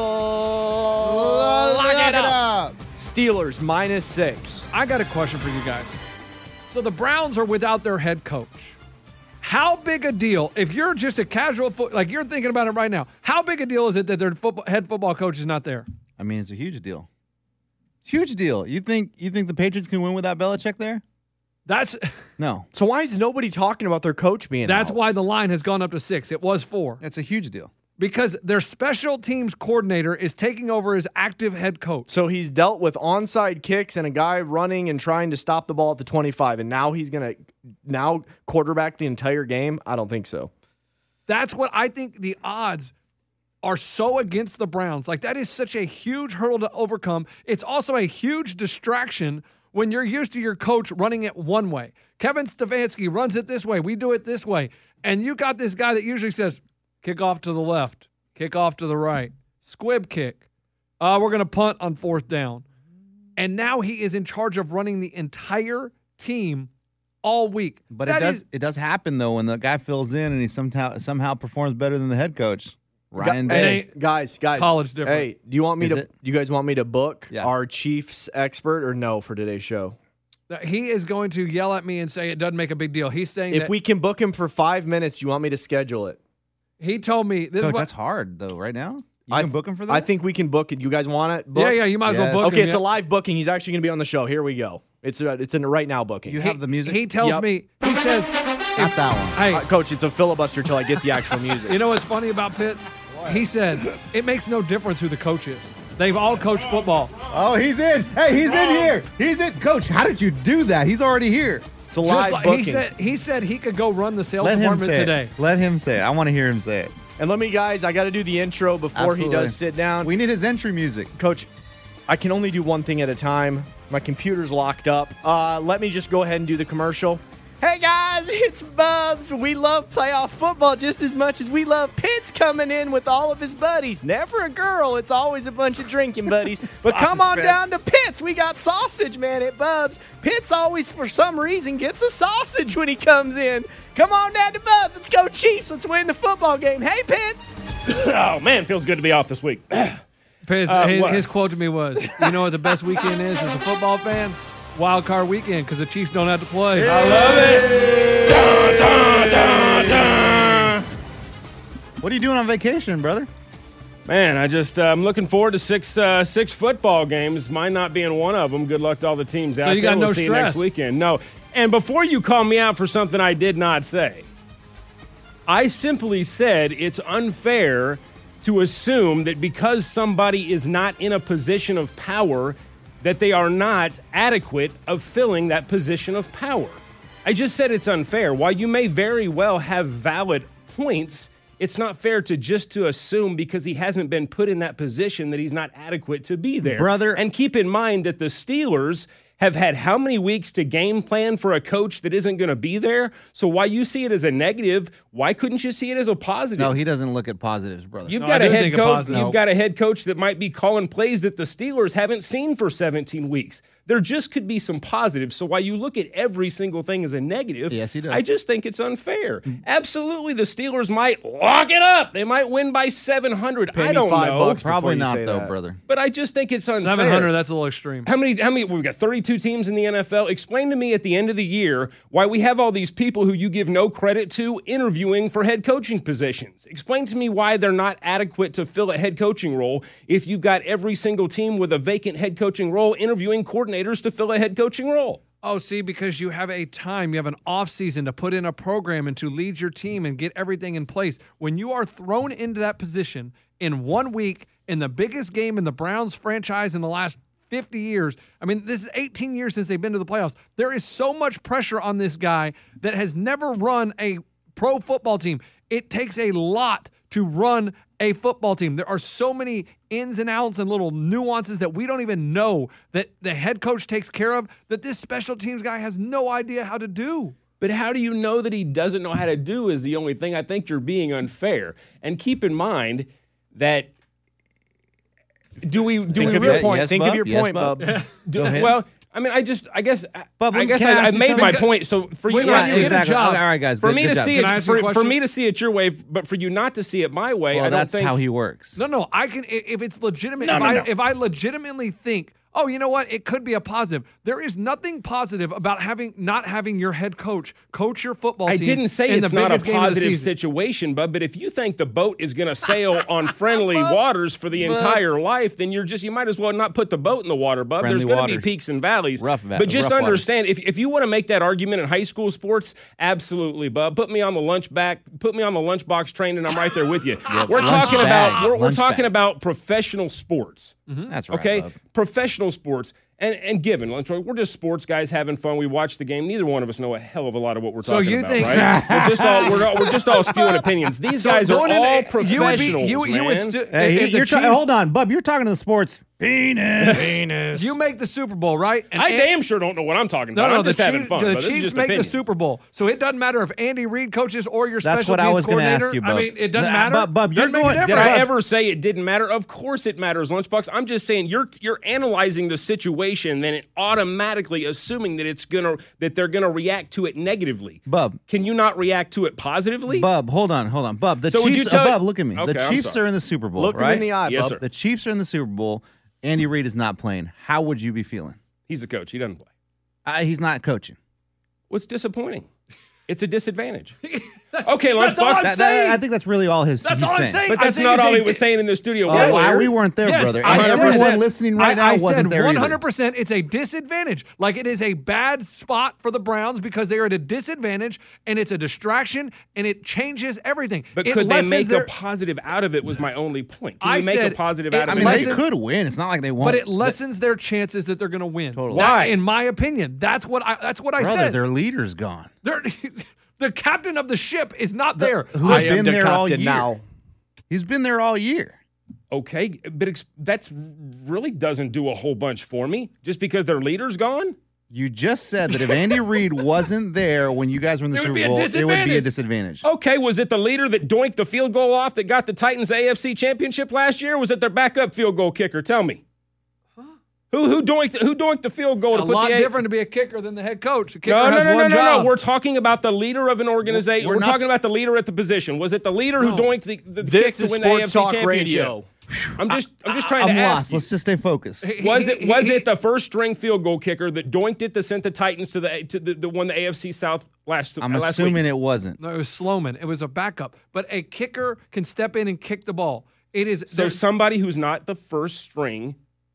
lock it up. Steelers minus six. I got a question for you guys. So the Browns are without their head coach. How big a deal, if you're just a casual foot, like you're thinking about it right now, how big a deal is it that their football, head football coach is not there? I mean, it's a huge deal. It's a huge deal. You think you think the Patriots can win without Belichick there? That's No. So why is nobody talking about their coach being that's out? why the line has gone up to six. It was four. It's a huge deal. Because their special teams coordinator is taking over as active head coach. So he's dealt with onside kicks and a guy running and trying to stop the ball at the twenty-five, and now he's going to now quarterback the entire game? I don't think so. That's what I think the odds are so against the Browns. Like, that is such a huge hurdle to overcome. It's also a huge distraction when you're used to your coach running it one way. Kevin Stefanski runs it this way. We do it this way. And you got this guy that usually says, kick off to the left, kick off to the right, squib kick. Uh, we're going to punt on fourth down. And now he is in charge of running the entire team all week. But That it does is- it does happen though when the guy fills in and he somehow somehow performs better than the head coach. Ryan Gu- Day. Hey, guys, guys. College different. Hey, do you want me Is to? it? Do you guys want me to book Yeah. our Chiefs expert or no for today's show? He is going to yell at me and say it doesn't make a big deal. He's saying If that we can book him for five minutes, do you want me to schedule it? he told me this Coach, is what, that's hard though, right now. You I can book him for that? I think we can book it. You guys want it? Book? Yeah, yeah, you might as Yes. well book Okay, him, it's yeah. a live booking. He's actually going to be on the show. Here we go. It's a, it's in a right now booking. You have the music? He tells Yep. me, he says, Not that one. hey, Uh, Coach, it's a filibuster till I get the actual music. you know what's funny about Pitts? He said it makes no difference who the coach is. They've all coached football. Oh, he's in. Hey, he's in here. He's in. Coach, how did you do that? He's already here. It's a Just live like, booking. he said, he said he could go run the sales Let him department say today. it. Let him say it. I want to hear him say it. And let me, guys, I got to do the intro before Absolutely. he does sit down. We need his entry music. Coach, I can only do one thing at a time. My computer's locked up. Uh, let me just go ahead and do the commercial. Hey guys, it's Bubs. We love playoff football just as much as we love Pitts coming in with all of his buddies. Never a girl, it's always a bunch of drinking buddies. But come on Fest. down to Pitts. We got sausage, man, at Bubs. Pitts always, for some reason, gets a sausage when he comes in. Come on down to Bubs. Let's go Chiefs. Let's win the football game. Hey, Pitts. Oh, man, feels good to be off this week. Pitts, Uh, his, what? his quote to me was, you know what the best weekend is as a football fan? Wild card weekend, because the Chiefs don't have to play. I love it. Dun, dun, dun, dun. What are you doing on vacation, brother? Man, I just uh, I'm looking forward to six uh, six football games. Mine not being one of them. Good luck to all the teams out you there. got We'll no see you stress. next weekend. No, and before you call me out for something I did not say, I simply said it's unfair to assume that because somebody is not in a position of power, that they are not adequate of filling that position of power. I just said it's unfair. While you may very well have valid points, it's not fair to just to assume because he hasn't been put in that position that he's not adequate to be there. Brother- And keep in mind that the Steelers have had how many weeks to game plan for a coach that isn't going to be there? So while you see it as a negative, why couldn't you see it as a positive? No, he doesn't look at positives, brother. You've No, got I a do head think a coach. positive. You've got a head coach that might be calling plays that the Steelers haven't seen for seventeen weeks. There just could be some positives. So while you look at every single thing as a negative, Yes, he does. I just think it's unfair. Absolutely, the Steelers might lock it up. They might win by seven hundred. Pay I me don't five know, bucks. Probably before you not, say though, that. brother. but I just think it's unfair. seven hundred, that's a little extreme. How many? How many? We've got thirty-two teams in the N F L. Explain to me at the end of the year why we have all these people who you give no credit to interviewing for head coaching positions. Explain to me why they're not adequate to fill a head coaching role if you've got every single team with a vacant head coaching role interviewing coordinators to fill a head coaching role. Oh, see, because you have a time, you have an off season to put in a program and to lead your team and get everything in place. When you are thrown into that position in one week in the biggest game in the Browns franchise in the last fifty years, I mean, this is eighteen years since they've been to the playoffs. There is so much pressure on this guy that has never run a pro football team. It takes a lot to run a football team. There are so many ins and outs and little nuances that we don't even know that the head coach takes care of that this special teams guy has no idea how to do. But how do you know that he doesn't know how to do is the only thing. I think you're being unfair. And keep in mind that do we do Think we of really your point. yes, Think Bub. of your Yes, point, Bub. Bub. do, Go ahead. well, I mean, I just, I guess, Bub, I guess can I I, I ask you made my something? point. So for Wait, you, when not you to, get a exactly. job- All right, guys. for good- me good to job. see Can I it, ask you a for, for question? me to see it your way, but for you not to see it my way, Well, I don't that's think how he works. No, no, I can i- if it's legitimate. No, if, no, I, no. if I legitimately think, oh, you know what, it could be a positive. There is nothing positive about having not having your head coach coach your football I team. didn't say in it's the not a biggest game of the positive season. situation, bud. But if you think the boat is going to sail on friendly waters for the entire life, then you're just you might as well not put the boat in the water, bud. Friendly There's going to be waters. peaks and valleys. Rough va- but just rough waters. understand if, if you want to make that argument in high school sports, absolutely, bud. Put me on the lunch back, put me on the lunchbox train, and I'm right there with you. we're lunch talking bag, about we're, we're lunch talking bag. about professional sports. That's right. Okay, Bub. professional sports. And, and given, we're just sports guys having fun. We watch the game. Neither one of us know a hell of a lot of what we're So talking you about, think- right? we're just all we're, all- we're just all spewing opinions. These So guys are all going into- professionals, you would be, you, you would man. stu- Hey, if he- the you're ta- Chiefs- hold on, Bub. You're talking to the sports. Penis. Penis. You make the Super Bowl, right? And I An- damn sure don't know what I'm talking No, about. no, I'm the just having Chiefs, fun. the but this is Chiefs just make opinions. the Super Bowl, so it doesn't matter if Andy Reid coaches or your That's special what I teams was going to coordinator. ask you, Bub. I mean, it doesn't Nah, matter. Bub, Bub, you're Doesn't make a going- Did difference. I ever say it didn't matter? Of course it matters, Lunchbox. I'm just saying you're you're analyzing the situation, then it automatically assuming that it's gonna that they're gonna react to it negatively. Bub. Can you not react to it positively? Bub, hold on, hold on. Bub, the So would you Chiefs. tell- uh, Bub, look at me. Okay, the I'm Chiefs sorry. are in the Super Bowl, Look right? him in the eye, Yes, Bub. sir. The Chiefs are in the Super Bowl. Andy Reid is not playing. How would you be feeling? He's a coach. He doesn't play. Uh, he's not coaching. What's disappointing? It's a disadvantage. Okay, That's all Lunchbox. I'm That- that- saying. I think that's really all his. That's he's all I'm saying. saying. But I that's think not it's all a he was di- saying in the studio. Oh, Yes. wow, earlier. we weren't there, Yes, brother. I And said everyone that. listening right I, now I wasn't said there one either. hundred percent it's a disadvantage. Like it is a bad spot for the Browns because they are at a disadvantage and it's a distraction and it changes everything. But It could they lessens make their- a positive out of it was my only point. Can I you make said a positive it- out of I it? mean, Listen- they could win. It's not like they won't. But it lessens their chances that they're going to win. Totally. That- Why? in my opinion, that's what I that's what I brother, said. their leader's gone. They're, the captain of the ship is not there. Who I has am been the there all year? captain now. He's been there all year. Okay, but ex- that's really doesn't do a whole bunch for me. Just because their leader's gone? You just said that if Andy Reid wasn't there when you guys were in the It would Super be a Bowl, it would be a disadvantage. disadvantage. Okay, was it the leader that doinked the field goal off that got the Titans A F C championship last year? Or was it their backup field goal kicker? Tell me. Who who doinked who doinked the field goal a to put lot the A- different to be a kicker than the head coach. The kicker No, no, has no, no, one no, job. no. We're talking about the leader of an organization. We're We're, not- talking about the leader at the position. Was it the leader who No. doinked the, the, the kick This to is win the A F Sports C Talk championship? Radio. I'm just I'm just trying I'm to lost. ask. you. Let's just stay focused. Was it He- was he- it the first string field goal kicker that doinked it to send the Titans to the to the, the won the A F C South last I'm last assuming week? it wasn't. No, it was Sloman. It was a backup. But a kicker can step in and kick the ball. It is So there's- somebody who's not the first string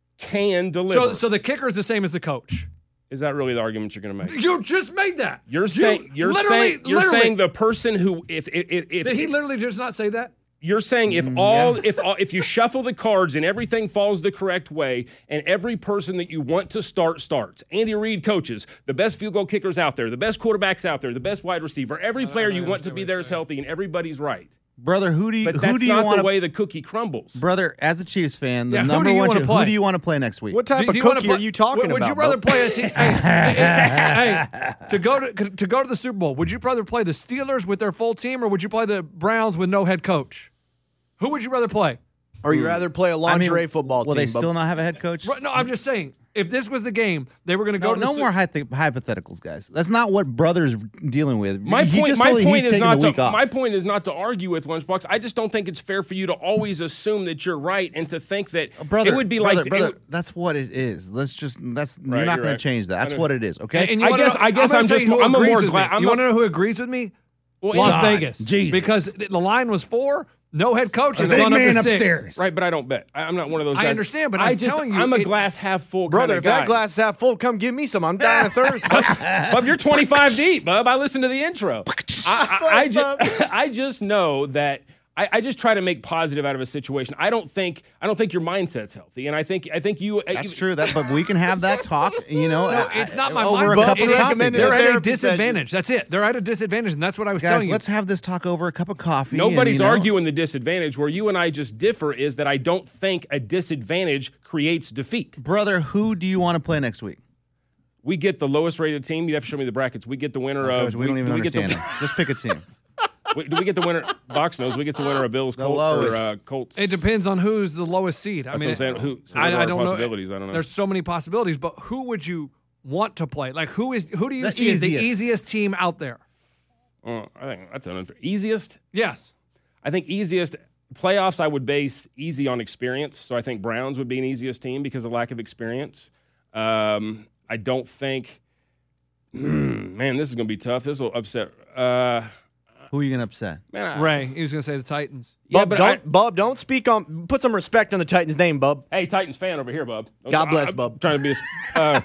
can deliver. so so the kicker is the same as the coach. Is that really the argument you're going to make? You just made that. You're You saying you're literally- saying you're literally- saying the person who if if if, if Did he literally just not say that? You're saying if all if all, if you shuffle the cards and everything falls the correct way, and every person that you want to start starts. Andy Reid coaches the best field goal kickers out there, the best quarterbacks out there, the best wide receiver. Every player you want to be there is healthy, and everybody's right. Brother, who do you But who that's do you not want the to way the cookie crumbles. Brother, as a Chiefs fan, the Yeah, who number do you one wanna who play? do you want to play next week? What type Do- of do you wanna cookie play- are you talking would, would about? you rather bro? play a team? hey, hey, hey, hey, to go to to go to the Super Bowl? Would you rather play the Steelers with their full team, or would you play the Browns with no head coach? Who would you rather play? Or you rather play a I mean, lingerie football will team? they still not have a head coach? Right, no, I'm just saying. If this was the game, they were going to go No, to the no Su- more hypo- hypotheticals, guys. That's not what brother's dealing with. My he point, just my told you point he's is taking not the week to, off. my point is not to argue with Lunchbox. I just don't think it's fair for you to always assume that you're right and to think that brother, it would be brother, like. it brother, would- that's what it is. Let's just that's Right, you're not you're going right. to change that. That's I know. what it is. Okay. And, and you I wanna guess- know- I guess gonna I'm tell just you who more- I'm a agrees more with glad- me. I'm You a- want to know who agrees with me? Well, Las God, Vegas, Jesus. because the line was four, no head coach, and it's big gone up to man six. upstairs. Right, but I don't bet. I- I'm not one of those I guys. understand, but I I'm just, telling you, I'm a it- glass half full Brother, kind if of guy. that glass is half full, come give me some. I'm dying of thirst. Bub, you're twenty-five deep, Bub. I listened to the intro. I, I, I, just, I just know that I, I just try to make positive out of a situation. I don't think I don't think your mindset's healthy, and I think I think you. That's you, true. That, but we can have that talk. You know, No, uh, it's not my over a mindset. cup It of is- coffee. recommended They're a at a therapy disadvantage. That's it. They're at a disadvantage, and that's what I was Guys, telling you. let's have this talk over a cup of coffee. and, Nobody's you know, arguing the disadvantage. Where you and I just differ is that I don't think a disadvantage creates defeat. brother. Who do you want to play next week? We get the lowest rated team. You'd have to show me the brackets. We get the winner of. Coach, we don't even do we get understand the, it. Just pick a team. we- Do we get the winner? Box knows. We get the winner of Bills, The Colts, lowest. or uh, Colts. It depends on who's the lowest seed. I That's mean, what I'm saying. Who- so I, what are I our don't possibilities? know. I don't know. There's so many possibilities, but who would you want to play? Like, who is who do you The see as the easiest. easiest team out there? Oh, I think that's an unfair. Easiest. Yes. I think easiest playoffs. I would base easy on experience. So I think Browns would be an easiest team because of lack of experience. Um, I don't think. Man, this is gonna be tough. This will upset. Uh, Who are you going to upset? man, I, Ray, he was going to say the Titans. Yeah, Bub, but don't, I- Bub, don't speak on. Put some respect on the Titans' name, Bub. Hey, Titans fan over here, bub. Don't God try- bless, I'm Bub. Trying to be. A, s- uh,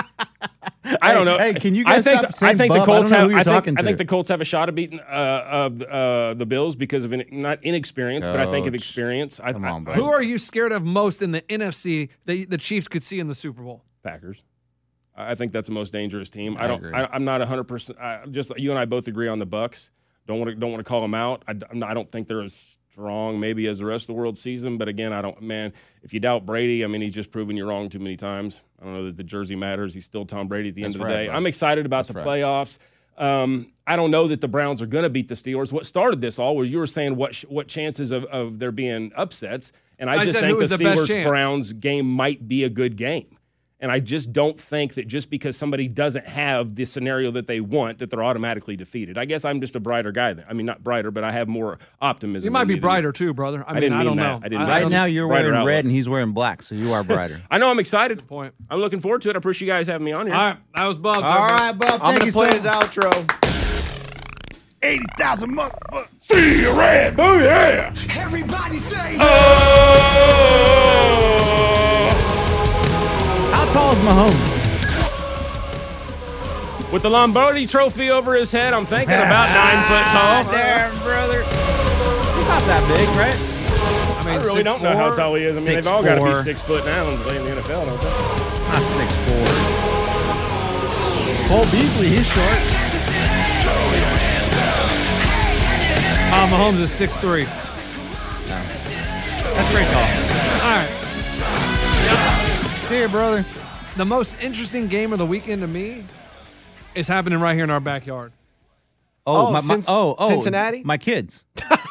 I don't know. Hey, can you I guys think, stop I saying think Bub? the I Colts don't know have. who you're I think, talking I think to. the Colts have a shot of beating uh, of uh, the Bills because of in, not inexperience, but I think of Coach. experience. I, Come I- on, bud. Who are you scared of most in the N F C that the Chiefs could see in the Super Bowl? Packers. I think that's the most dangerous team. I, I don't. agree. I, I'm not one hundred percent. I, just you and I both agree on the Bucks. Don't want to. Don't want to call them out. I, I'm not, I don't think they're as strong maybe as the rest of the world season. But again, I don't. Man, if you doubt Brady, I mean, he's just proven you wrong too many times. I don't know that the jersey matters. He's still Tom Brady at the end That's of the right, day. bud. I'm excited about That's the right. playoffs. Um, I don't know that the Browns are going to beat the Steelers. What started this all was you were saying what sh- what chances of, of there being upsets, and I, I just said think who the was the best Steelers chance. Browns game might be a good game. And I just don't think that just because somebody doesn't have the scenario that they want, that they're automatically defeated. I guess I'm just a brighter guy. Than, I mean, not brighter, but I have more optimism. You might than be you do. brighter too, brother. I, I mean, didn't I mean don't that. know. I didn't mean Right I'm now, just you're brighter wearing outlook. red and he's wearing black, so you are brighter. I know I'm excited. Point. I'm looking forward to it. I appreciate you guys having me on here. All right, that was Bubs. All right, Bob. I'm Thank gonna you play so his outro. eighty thousand motherfuckers. See you red. Oh, yeah. Everybody say, Oh. How tall is Mahomes? With the Lombardi trophy over his head, I'm thinking about nine foot tall. Damn, brother. He's not that big, right? I mean, I really don't know how tall he is. I mean, six they've all got to be four. six foot now and play in the N F L, don't they? Not six four. Cole Beasley, he's short. Uh, Mahomes is six three. That's pretty tall. All right. Here, brother. The most interesting game of the weekend to me is happening right here in our backyard. Oh, Oh, my, my, Cinc- oh, oh, Cincinnati? My kids.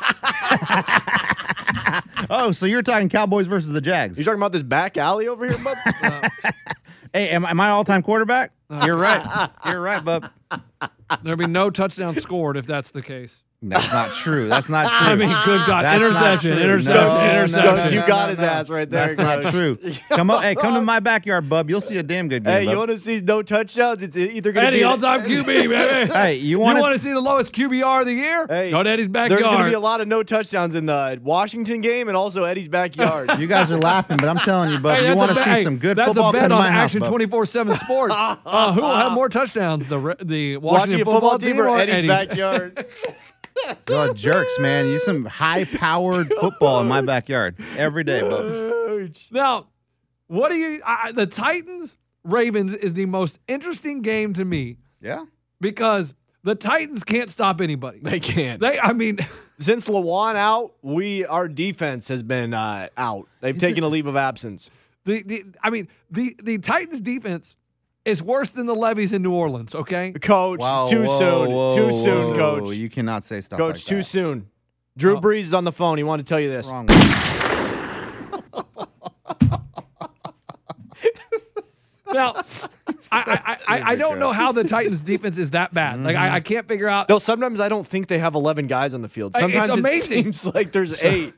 Oh, so you're talking Cowboys versus the Jags? You talking about this back alley over here, bub? Hey, am, am I all-time quarterback? You're right. You're right, bub. There'll be no touchdown scored if that's the case. That's not true. That's not true. I mean, good God. That's not interception, true. interception, No, interception. Coach, you got his ass right there. That's not Coach. true. Come on, hey, come to my backyard, bub. You'll see a damn good game. Hey, bub. you want to see no touchdowns? It's either going to Eddie, be all-time Q B, baby. Hey, you You want want to see the lowest Q B R of the year? Hey, Go to Eddie's There's going to be backyard. a lot of no touchdowns in the Washington game and also Eddie's backyard. You guys are laughing, but I'm telling you, bub. Hey, you that's want a to bet- see hey, some good that's football? a bet Come to on my house, Action bub. twenty-four seven Sports. Uh, who will have more touchdowns, the Re- the Washington, Washington football, team or Eddie's Eddie? backyard? Y'all jerks, man. You some high-powered football in my backyard every day, bub. Now, what do you? I, the Titans Ravens is the most interesting game to me Yeah. because the Titans can't stop anybody. They can't. They, I mean, Since Lawan out, we our defense has been uh, out. They've taken a leave of absence. the, the I mean the the Titans defense is worse than the Levies in New Orleans. Okay, Coach, Wow. too whoa, soon. whoa, too soon, whoa. Coach. You cannot say stuff Coach, like too that. soon. Drew Oh. Brees is on the phone. He wanted to tell you this. Wrong. now I I, I, I don't know how the Titans defense is that bad. Like I, I can't figure out. No, sometimes I don't think they have eleven guys on the field. It's Sometimes it amazing. seems like there's eight.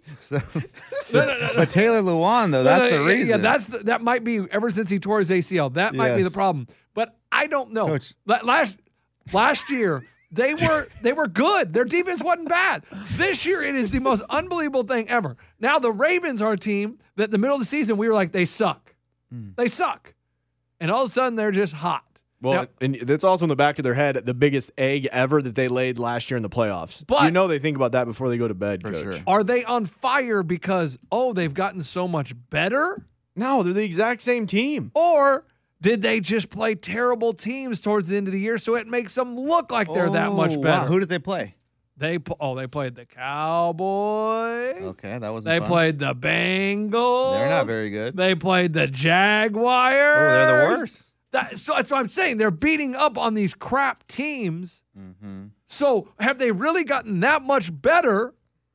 But Taylor Lewan, though, that's No, no, the yeah, reason. Yeah, that's the, that might be ever since he tore his A C L. That might be the Yes. problem. But I don't know. Coach. La- Last last year they were they were good. Their defense wasn't bad. This year it is the most unbelievable thing ever. Now the Ravens are a team that in the middle of the season we were like they suck. They suck. And all of a sudden they're just hot. Well, Now- and that's also in the back of their head the biggest egg ever that they laid last year in the playoffs. But- you know they think about that before they go to bed, Coach. sure. Are they on fire because oh they've gotten so much better? No, they're the exact same team. Or did they just play terrible teams towards the end of the year so it makes them look like they're that much Oh, better? wow. Who did they play? They pl- oh they played the Cowboys. Okay, that was. They played the Bengals. They're not very good. They played the Jaguars. Oh, they're the worst. That, so that's what I'm saying. They're beating up on these crap teams. Mm-hmm. So have they really gotten that much better,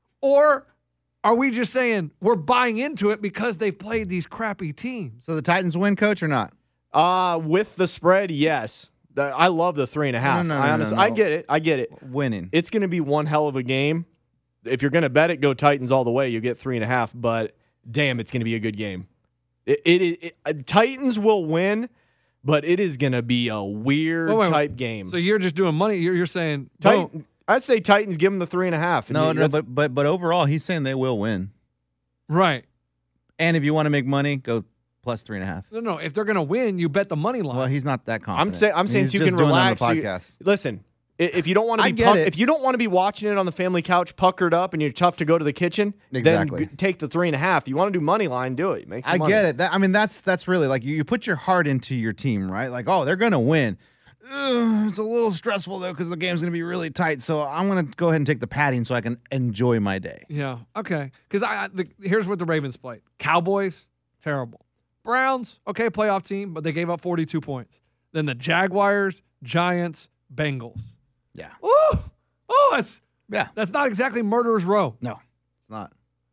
or are we just saying we're buying into it because they've played these crappy teams? So the Titans win, coach, or not? Uh, with the spread, yes. The- I love the three and a half. no, no, I no, honestly, no. I get it. I get it. Winning. It's going to be one hell of a game. If you're going to bet it, go Titans all the way. You get three and a half. But damn, it's going to be a good game. It, it, it, it Titans will win, but it is going to be a weird Wait, wait, type wait. game. So you're just doing money. You're, you're saying Titan, boom. I'd say Titans give them the three and a half. And No, you- no, that's- but but but overall, he's saying they will win. Right? And if you want to make money, go plus three and a half. No, no. If they're gonna win, you bet the money line. Well, he's not that confident. I'm saying I'm saying He's so you just can doing relax. that on you- the podcast. listen, i- if you don't want to I be get puck- it. if you don't want to be watching it on the family couch, puckered up, and you're tough to go to the kitchen, Exactly. then g- take the three and a half. You want to do money line, do it. Make some I money. get it. That, I mean, that's that's really like you, you put your heart into your team, right? Like, oh, they're gonna win. Ugh, it's a little stressful though because the game's gonna be really tight. So I'm gonna go ahead and take the padding so I can enjoy my day. Yeah. Okay. Because I, I the, here's what the Ravens played: Cowboys, terrible. Browns, okay, playoff team, but they gave up forty-two points. Then the Jaguars, Giants, Bengals. Yeah. Ooh, oh, that's Yeah. that's not exactly murderer's row. No, it's not.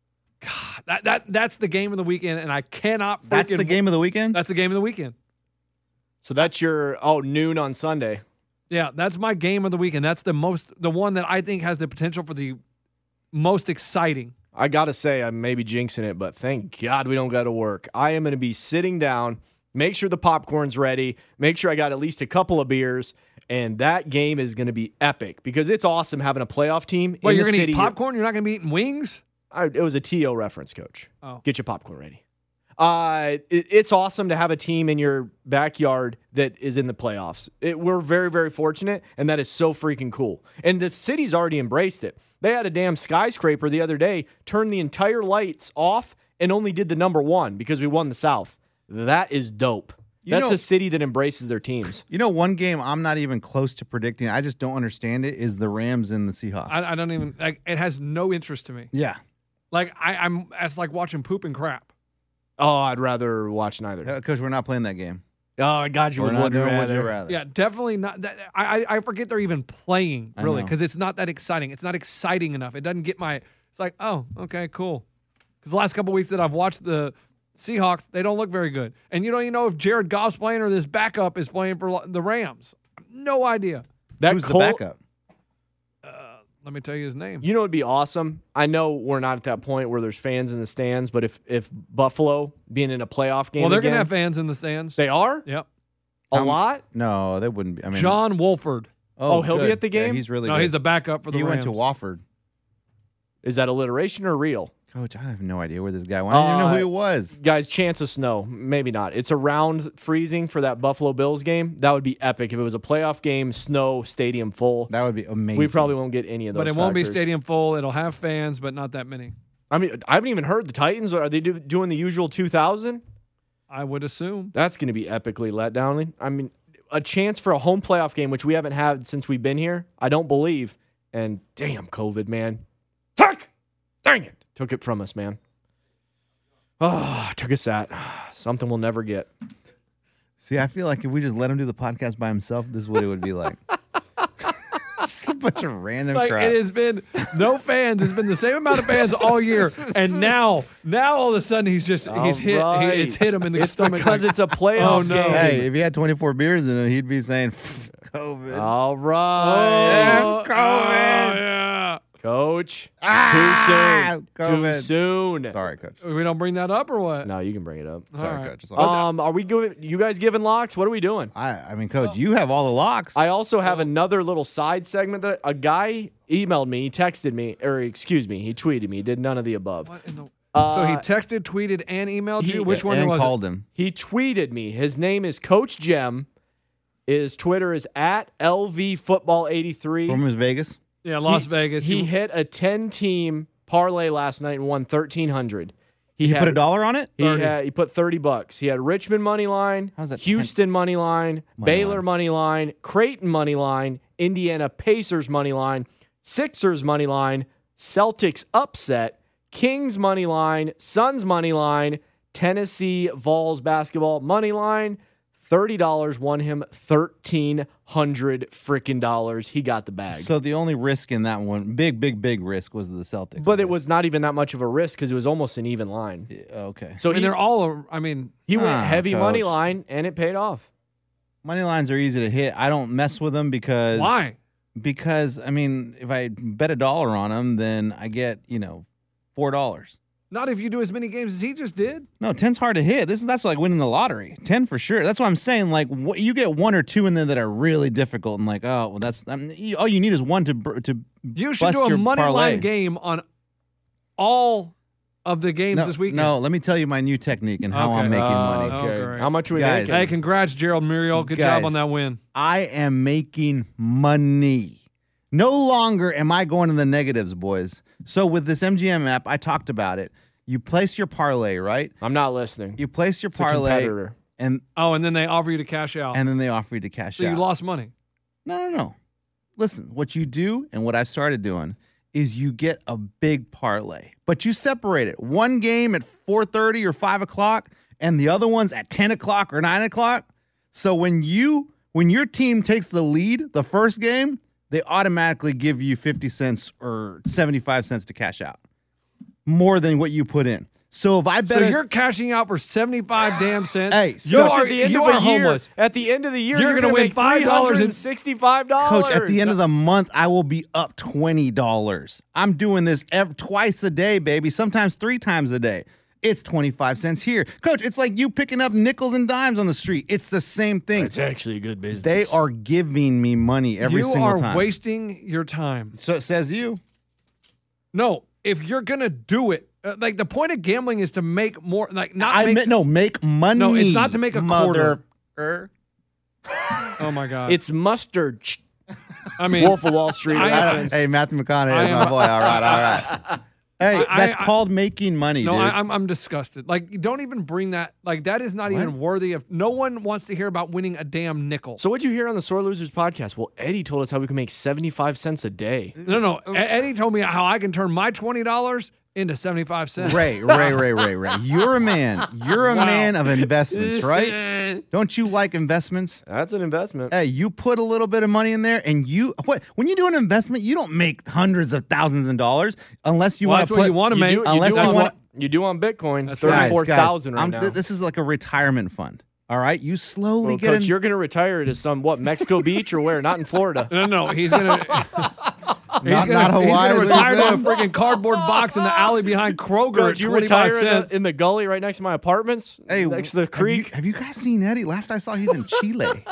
That that that's the game of the weekend, and I cannot. Freaking, That's the game of the weekend. That's the game of the weekend. So that's your oh noon on Sunday. Yeah, that's my game of the weekend. That's the most, the one that I think has the potential for the most exciting. I gotta say, I may be jinxing it, but thank God we don't go to work. I am gonna be sitting down, make sure the popcorn's ready, make sure I got at least a couple of beers, and that game is going to be epic because it's awesome having a playoff team. Well, in you're the going to city. eat popcorn? You're not going to be eating wings? I, it was a T O reference, Coach. Oh. Get your popcorn ready. Uh, it, it's awesome to have a team in your backyard that is in the playoffs. It, we're very, very fortunate, and that is so freaking cool. And the city's already embraced it. They had a damn skyscraper the other day, turned the entire lights off, and only did the number one because we won the South. That is dope. You That's know- a city that embraces their teams. You know, one game I'm not even close to predicting. I just don't understand it. Is the Rams and the Seahawks? I, I don't even. Like, it has no interest to me. yeah, Like I, I'm. It's like watching poop and crap. Oh, I'd rather watch neither. Uh, Coach, we're not playing that game. Oh, God, you We're would not would doing Would rather. You Rather. Yeah, definitely not. That, I I I forget they're even playing I really know. because it's not that exciting. It's not exciting enough. It doesn't get my. It's like, oh, okay, cool. Because the last couple weeks that I've watched the Seahawks, they don't look very good, and you don't even know if Jared Goff's playing or this backup is playing for the Rams. No idea. That Who's Col- the backup? Let me tell you his name. You know, it'd be awesome. I know we're not at that point where there's fans in the stands, but if if Buffalo being in a playoff game, well, they're again, gonna have fans in the stands. they are Yep. a Um, lot. No, they wouldn't be. I mean, John Wolford. Oh, he'll be good. at the Yeah, game? he's really No, good. he's the backup for the he Rams. went to Wofford. Is that alliteration or real? Coach, I have no idea where this guy went. I don't even know Uh, who he was. Guys, chance of snow. Maybe not. It's around freezing for that Buffalo Bills game. That would be epic. If it was a playoff game, snow, stadium full. That would be amazing. We probably won't get any of those. But it won't be factors. stadium full. It'll have fans, but not that many. I mean, I haven't even heard the Titans. Are they do, doing the usual two thousand? I would assume. That's going to be epically let down. I mean, a chance for a home playoff game, which we haven't had since we've been here. I don't believe. And damn, COVID, man. Fuck! Dang it. Took it from us, man. Oh, took us that. Something we'll never get. See, I feel like if we just let him do the podcast by himself, this is what it would be like. Just a bunch of random Like crap. it has been no fans. It's been the same amount of fans all year, and now, now all of a sudden he's just he's All hit. right. He, it's hit him in the It's stomach because like, it's a playoff Oh, no. game. Hey, if he had twenty-four beers in it, he'd be saying, COVID. All right. Oh, COVID. oh, yeah. Coach, Ah, too soon. Too COVID. soon. Sorry, Coach. We don't bring that up or what? No, you can bring it up. All Sorry, right. Coach. It's all right. Um, are we giving you guys giving locks? What are we doing? I, I mean, Coach, you have all the locks. I also have another little side segment that a guy emailed me, he texted me, or excuse me, he tweeted me. He did none of the above. What in the? Uh, so he texted, tweeted, and emailed he- you. Which one and was called it? him. He tweeted me. His name is Coach Jem. His Twitter is at L V Football eighty-three. From his Vegas. Yeah, Las He- Vegas. He You- hit a ten-team parlay last night and won thirteen hundred. He You had put a dollar on it? He thirty. had he put thirty bucks. He had Richmond money line, How's that Houston money line, Money Baylor lines. money line, Creighton money line, Indiana Pacers money line, Sixers money line, Celtics upset, Kings money line, Suns money line, Tennessee Vols basketball money line. thirty dollars won him thirteen hundred freaking dollars. He got the bag. So the only risk in that one, big, big, big risk, was the Celtics. but I it was guess. not even that much of a risk because it was almost an even line. Yeah, okay. So I mean, he, they're all. I mean, he went Ah, heavy money Coach. line and it paid off. Money lines are easy to hit. I don't mess with them because why? Because I mean, if I bet a dollar on them, then I get you know four dollars. Not if you do as many games as he just did. No, ten's hard to hit. This is that's like winning the lottery. Ten for sure. That's what I'm saying. Like wh- you get one or two in there that are really difficult, and like oh well, that's I mean, you, all you need is one to br- to. You should bust do a your money parlay. line game on all of the games No, this weekend. no, let me tell you my new technique and how Okay. I'm making Oh, money. Oh, okay. great. How much are we Guys. making? Hey, congrats, Gerald Muriel. Good Guys. job on that win. I am making money. No longer am I going to the negatives, boys. So with this M G M app, I talked about it. You place your parlay, right? I'm not listening. You place your It's a parlay, competitor. and Oh, and then they offer you to cash out. and then they offer you to cash so out. you lost money. No, no, no. Listen, what you do and what I've started doing is you get a big parlay, but you separate it. One game at four thirty or five o'clock, and the other one's at ten o'clock or nine o'clock. So when you when your team takes the lead, the first game, they automatically give you fifty cents or seventy-five cents to cash out, more than what you put in. So if I bet, So a- you're cashing out for seventy-five damn cents. Hey, you so are, at the end you of are a year, homeless. at the end of the year, You're you're, gonna going to win make five five dollars dollars and- and sixty-five dollars. Coach, at the end of the month, I will be up twenty dollars. I'm doing this ev- twice a day, baby, sometimes three times a day. It's twenty-five cents here. Coach, it's like you picking up nickels and dimes on the street. It's the same thing. It's actually a good business. They are giving me money every you single are time. wasting your time. So it says you. No, if you're gonna do it, uh, like the point of gambling is to make more. Like not. I make, meant no, make money. No, it's not to make a mother- quarter. Oh my God! It's mustard. I mean, Wolf of Wall Street I- reference. Hey, Matthew McConaughey I is my am- boy. All right, all right. Hey, I- that's I- called making money, no, dude. I, I'm I'm disgusted. Like, you don't even bring that. Like, that is not even worthy of. No one wants to hear about winning a damn nickel. So what'd you hear on the Sore Losers podcast? Well, Eddie told us how we can make seventy-five cents a day. No, no. E- Eddie told me how I can turn my twenty dollars into seventy-five cents. Ray, Ray, Ray, Ray, Ray. You're a man. You're a man of investments, right? Don't you like investments? That's an investment. Hey, you put a little bit of money in there, and you what? When you do an investment, you don't make hundreds of thousands of dollars unless you Well, want that's to what put. you want to You make. do, you unless do you on, wanna- you do on Bitcoin. That's right. Guys, thirty-four thousand guys, right I'm- now. th- This is like a retirement fund. All right, you slowly Well, get Coach, in. you're going to retire to some, what, Mexico Beach or where? Not in Florida. No, no, he's gonna. He's Not- gonna, not he's Hawaii, gonna is what retire you're to a freaking cardboard box in the alley behind Kroger Coach, at you twenty-five retire in cents. the, in the gully right next to my apartments? Hey, next to the have creek? you, have you guys seen Eddie? Last I saw, he's in Chile.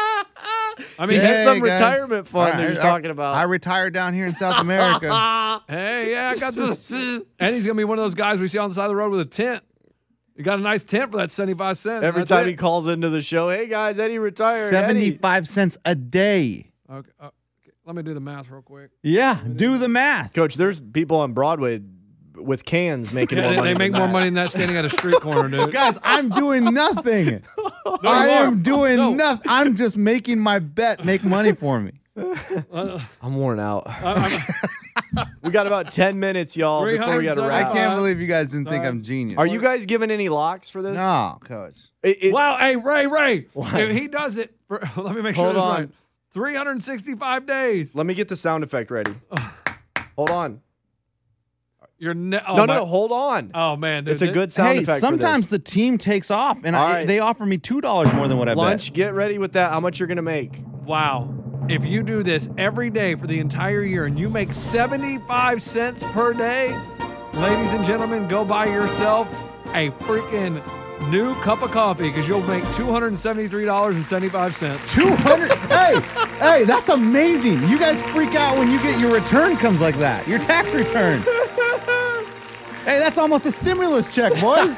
I mean, He had hey, some guys. retirement fund that I- he's I- talking about. I retired down here in South America. hey, yeah, I got this. And he's gonna be one of those guys we see on the side of the road with a tent. You got a nice tent for that seventy-five cents. Every That's time it. he calls into the show, hey guys, Eddie retired. Eddie. seventy-five cents a day. Okay, uh, let me do the math real quick. Yeah, do the math. Coach, there's people on Broadway with cans making more They, money. they make than more that. money than that standing at a street corner, dude. Guys, I'm doing nothing. I you are. am doing No. nothing. I'm just making my bet make money for me. I'm worn out. I- We got about ten minutes, y'all, before we got to three hundred I wrap. can't believe you guys didn't think I'm genius. Are you guys giving any locks for this? No, coach. It- I'm, it- wow, hey Ray, Ray, What? if he does it for, let me make sure Hold this on. right. three hundred sixty-five days. Let me get the sound effect ready. Hold on. You're ne- oh, no, my- no, no. Hold on. Oh man, dude, It's a it- good sound Hey, effect. sometimes for the team takes off, and All I, right. they offer me two dollars more than what I this. lunch. bet. Get ready with that. How much you're gonna make? Wow. If you do this every day for the entire year and you make seventy-five cents per day, ladies and gentlemen, go buy yourself a freaking new cup of coffee because you'll make two hundred seventy-three dollars and seventy-five cents. Two hundred. Hey, hey, that's amazing. You guys freak out when you get your return comes like that. Your tax return. Hey, that's almost a stimulus check, boys.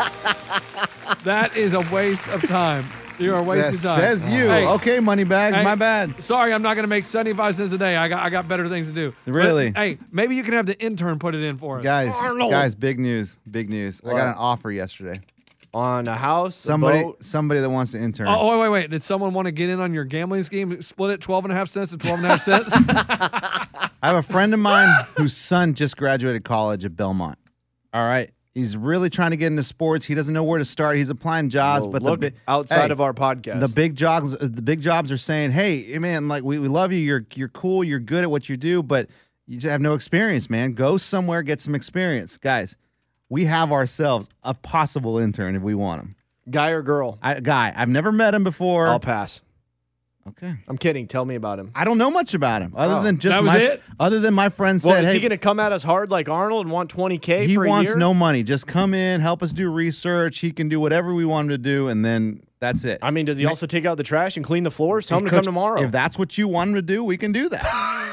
That is a waste of time. You are That wasting time. says you. Hey, Okay, money bags, hey, my bad. Sorry, I'm not going to make seventy-five cents a day. I got I got better things to do. But, Really? hey, maybe you can have the intern put it in for us. Guys, Arnold. guys, big news, big news. I What? got an offer yesterday. On a house, a Somebody, boat? somebody that wants to intern. Oh, oh, wait, wait, wait. Did someone want to get in on your gambling scheme? Split it twelve and a half cents to twelve and a half cents? I have a friend of mine whose son just graduated college at Belmont. All right. He's really trying to get into sports. He doesn't know where to start. He's applying jobs, Well, but look the big outside hey, of our podcast. the big jobs, the big jobs are saying, "Hey, hey, man, like we, we love you. You're you're cool. You're good at what you do, but you just have no experience, man. Go somewhere, get some experience, guys. We have ourselves a possible intern if we want him. Guy or girl? I, guy, I've never met him before. I'll pass. Okay. I'm kidding. Tell me about him. I don't know much about him other Oh. than just That was my it? other than my friend Well, said, is "Hey, he going to come at us hard like Arnold and want twenty K he for a wants year? no money. Just come in, help us do research. He can do whatever we want him to do, and then that's it." I mean, does he also take out the trash and clean the floors? Tell him to Coach, come tomorrow. If that's what you want him to do, we can do that.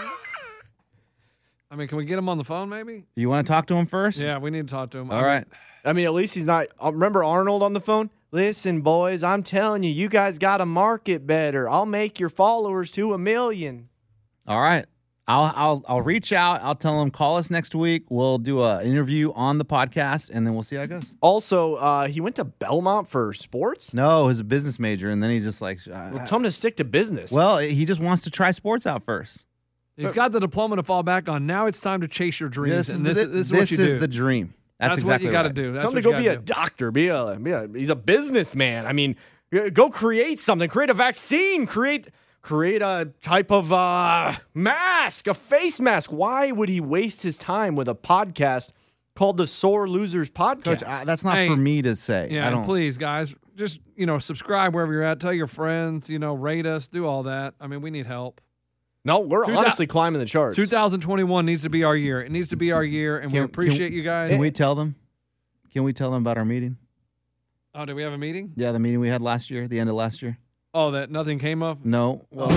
I mean, can we get him on the phone maybe? You want to talk to him first? Yeah, we need to talk to him. All right. I mean, at least he's not. uh, Remember Arnold on the phone? Listen, boys, I'm telling you, you guys got to market better. I'll make your followers to a million. All right. I'll I'll I'll reach out. I'll tell him call us next week. We'll do an interview on the podcast, and then we'll see how it goes. Also, uh, he went to Belmont for sports. No, he's a business major, and then he just like, uh, Well, tell him to stick to business. well, he just wants to try sports out first. He's got the diploma to fall back on. Now it's time to chase your dreams. This is and this, the, this is what you do. the dream. That's, That's exactly what you got to right. do. That's tell him what to you go be gotta a do. doctor. Be a, be a. He's a businessman. I mean, go create something. Create a vaccine. Create. Create a type of uh, mask, a face mask. Why would he waste his time with a podcast called the Sore Losers Podcast? Coach, uh, that's not Hey, for me to say. Yeah, I and don't. please, guys, just you know, subscribe wherever you're at. Tell your friends, you know, rate us, do all that. I mean, we need help. no, we're Two thou- honestly climbing the charts. two thousand twenty-one needs to be our year. It needs to be our year, and we Can- appreciate can- you guys. Can we tell them? Can we tell them about our meeting? Oh, did we have a meeting? Yeah, the meeting we had last year, the end of last year. Oh, that nothing came of? No. Well,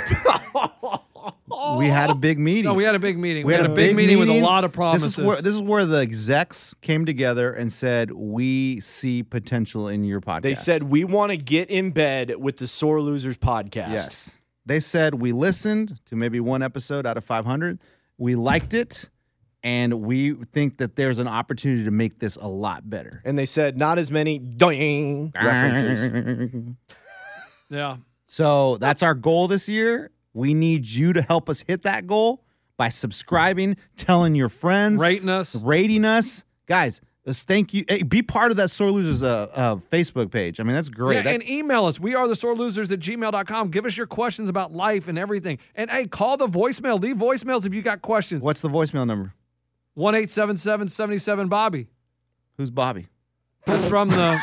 we had a big meeting. No, we had a big meeting. We, we had, had a big, big meeting, meeting with a lot of promises. This is, where, this is where the execs came together and said, we see potential in your podcast. They said, we want to get in bed with the Sore Losers podcast. Yes. They said, we listened to maybe one episode out of five hundred. We liked it. And we think that there's an opportunity to make this a lot better. And they said, not as many doing references. Yeah. So that's our goal this year. We need you to help us hit that goal by subscribing, telling your friends, rating us, rating us. Guys, let's thank you. Hey, be part of that Sore Losers uh, uh, Facebook page. I mean, that's great. Yeah, that- and email us. We are the sore losers at gmail dot com. Give us your questions about life and everything. And, hey, call the voicemail. Leave voicemails if you got questions. What's the voicemail number? one eight seven seven, seven seven, Bobby. Who's Bobby? That's from the...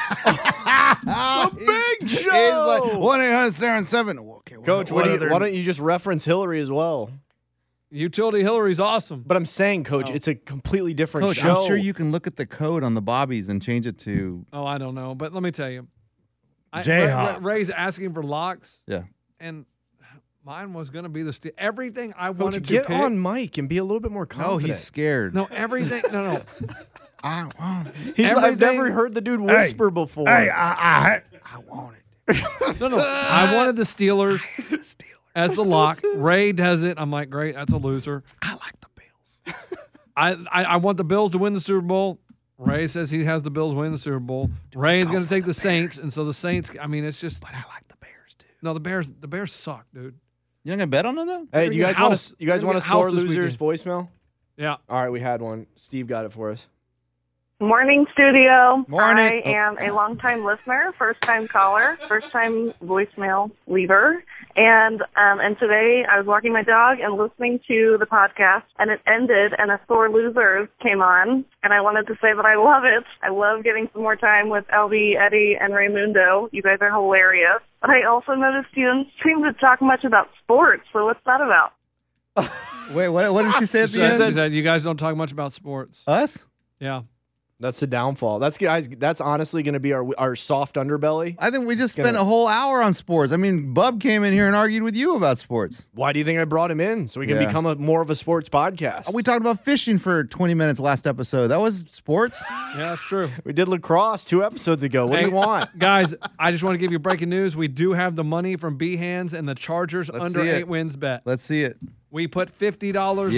the big show. Like one eight hundred seven seven. Okay, Coach, what, what do you, why don't you just reference Hillary as well? Utility Hillary's awesome. But I'm saying, Coach, oh. it's a completely different Coach, show. I'm sure you can look at the code on the Bobbies and change it to... Oh, I don't know. But let me tell you. I, Jayhawks. Ray, Ray's asking for locks. Yeah. And mine was going to be the... St- everything I Coach, wanted to get pick, on mic and be a little bit more confident. No, he's scared. No, everything... No, no. I want it. He's, I've never heard the dude whisper hey, before. Hey, I, I, I want it. No, no. I wanted the Steelers, Steelers as the lock. Ray does it. I'm like, great, that's a loser. I like the Bills. I, I, I want the Bills to win the Super Bowl. Ray says he has the Bills win the Super Bowl. Ray is going to take the, the Saints, and so the Saints, I mean, it's just... But I like the Bears, too. No, the Bears the Bears suck, dude. You're not going to bet on them, though? Hey, do you guys want to you guys want a Sore Losers voicemail? Yeah. All right, we had one. Steve got it for us. Morning, studio. Morning. I am a longtime listener, first-time caller, first-time voicemail leaver. And um, and today I was walking my dog and listening to the podcast, and it ended, and a Sore Losers came on. And I wanted to say that I love it. I love getting some more time with L B, Eddie, and Raymundo. You guys are hilarious. But I also noticed you didn't seem to talk much about sports, so what's that about? Wait, what, what did she say at the She end? said, you guys don't talk much about sports. Us? Yeah. That's the downfall. That's guys. That's honestly going to be our our soft underbelly. I think we just Gonna- spent a whole hour on sports. I mean, Bub came in here and argued with you about sports. Why do you think I brought him in? So we can Yeah. become a more of a sports podcast. We talked about fishing for twenty minutes last episode. That was sports. Yeah, that's true. We did lacrosse two episodes ago. What Hey, do you want? Guys, I just want to give you breaking news. We do have the money from Behands and the Chargers Let's under see it. eight wins bet. Let's see it. We put fifty dollars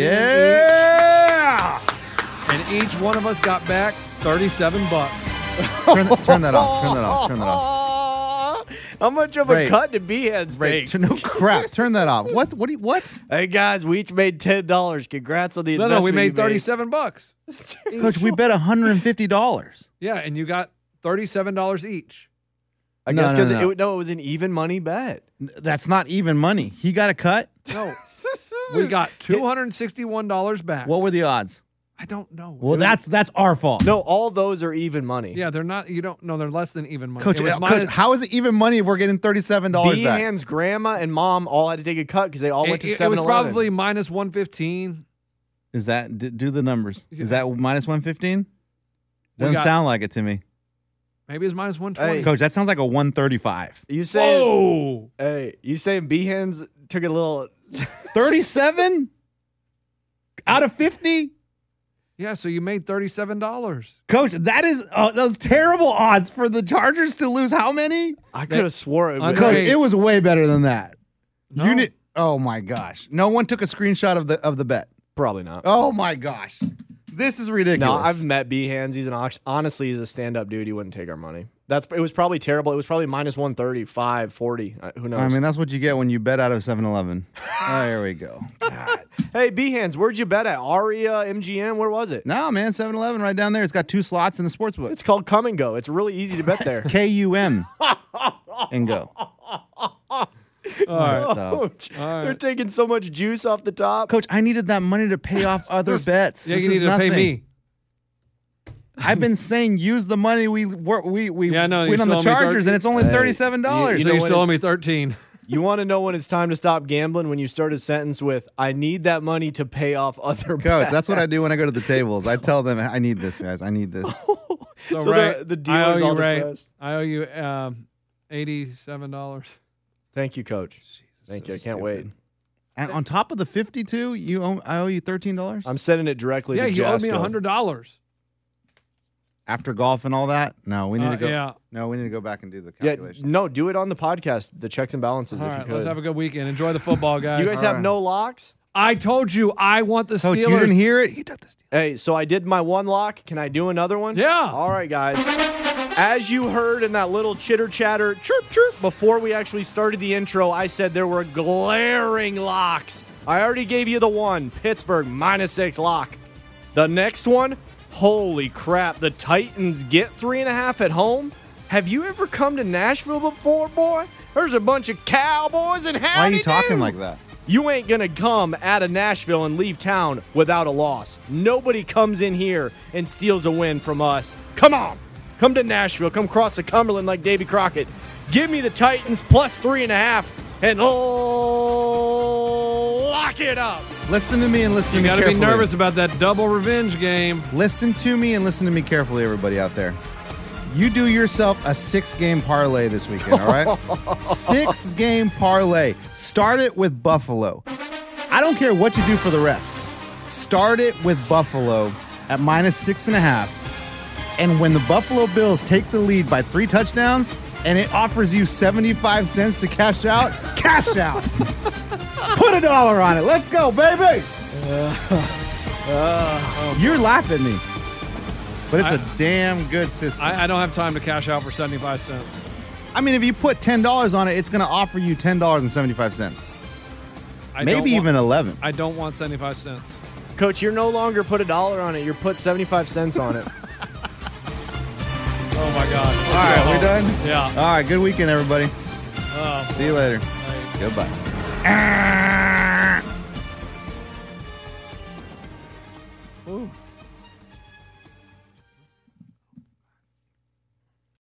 Yeah! in each, and each one of us got back thirty-seven bucks. turn, th- turn that off. Turn that off. Turn that off. How much of Ray, a cut did Beheads Ray, take? t- no crap. Turn that off. What? What? Do you, what? Hey guys, we each made ten dollars. Congrats on the No, investment. no, we made you thirty-seven bucks. Coach, we bet one hundred fifty dollars. Yeah, and you got thirty-seven dollars each. I No, guess no, because no. it, no, it was an even money bet. That's not even money. He got a cut. No, we got two hundred sixty-one dollars back. What were the odds? I don't know. Well, that's that's our fault. No, all those are even money. Yeah, they're not. You don't. No, they're less than even money. Coach, It was uh, minus- Coach, how is it even money if we're getting thirty-seven dollars back? Behan's grandma and mom all had to take a cut because they all went it, to it seven was eleven. probably minus one fifteen. Is that d- do the numbers? Yeah. Is that minus one fifteen? We Doesn't got- sound like it to me. Maybe it's minus one twenty. Hey. Coach, that sounds like a one thirty-five. You saying? Whoa! Hey, you saying Behan's took a little? thirty-seven out of fifty? Yeah, so you made thirty-seven dollars. Coach, that is uh, those terrible odds for the Chargers to lose how many? I could have swore it. Under- was- Coach, Hey. it was way better than that. No. You need, oh my gosh. No one took a screenshot of the of the bet. Probably not. Oh my gosh. This is ridiculous. No, I've met Behans. He's an ox- honestly, he's a stand-up dude. He wouldn't take our money. That's it was probably terrible. It was probably minus one thirty, five forty. Uh, who knows? I mean, that's what you get when you bet out of seven eleven. Oh, there we go. God. Hey, Behans, where'd you bet at? Aria, M G M, where was it? No, man, seven eleven right down there. It's got two slots in the sports book. It's called Come and Go. It's really easy to bet there. K U M and go. All right. So- Coach, All right. they're taking so much juice off the top. Coach, I needed that money to pay off other bets. Yeah, This you is need to pay nothing. me. I've been saying use the money we we we Yeah, I know, win you on the still owe me Chargers, thirteen. and it's only Hey, thirty-seven dollars. you So know you what still it- owe me thirteen. You want to know when it's time to stop gambling? When you start a sentence with, I need that money to pay off other Coach, bets. that's what I do when I go to the tables. I tell them, I need this, guys. I need this. So, So Ray, the- the I owe dealer's you, all Ray. depressed. I owe you um, eighty-seven dollars. Thank you, Coach. Thank so you. I can't stupid. wait. And on top of the fifty-two, you owe, I owe you thirteen dollars I'm sending it directly Yeah, to you owe me Jasco. one hundred dollars. after golf and all that. No, we need Uh, to go. yeah. No, we need to go back and do the Yeah, calculation. no, do it on the podcast, the checks and balances, All if right, you could. let's have a good weekend. Enjoy the football, guys. you guys All have right. no locks? I told you I want the Coach, Steelers. you didn't hear it? He did the Steelers. Hey, so I did my one lock. Can I do another one? Yeah. All right, guys. As you heard in that little chitter chatter, chirp, chirp, before we actually started the intro, I said there were glaring locks. I already gave you the one, Pittsburgh minus six lock. The next one, holy crap, the Titans get three and a half at home. Have you ever come to Nashville before, boy? There's a bunch of cowboys and howdy Why are you talking do. like that? You ain't gonna come out of Nashville and leave town without a loss. Nobody comes in here and steals a win from us. Come on. Come to Nashville. Come cross the Cumberland like Davy Crockett. Give me the Titans plus three and a half and oh, lock it up. Listen to me and listen You to me got to be carefully. nervous about that double revenge game. Listen to me and listen to me carefully, everybody out there. You do yourself a six-game parlay this weekend, all right? Six-game parlay. Start it with Buffalo. I don't care what you do for the rest. Start it with Buffalo at minus six and a half. And when the Buffalo Bills take the lead by three touchdowns and it offers you seventy-five cents to cash out, cash out. Put a dollar on it. Let's go, baby. You're laughing at me. But it's I- a damn good system. I, I don't have time to cash out for seventy-five cents. I mean, if you put ten dollars on it, it's going to offer you ten dollars and seventy-five cents. I Maybe don't even want, eleven. I don't want seventy-five cents. Coach, you're no longer put a dollar on it. You're put seventy-five cents on it. Oh, my God. All right, we done? Yeah. All right, good weekend, everybody. Oh, See you later. boy. Goodbye.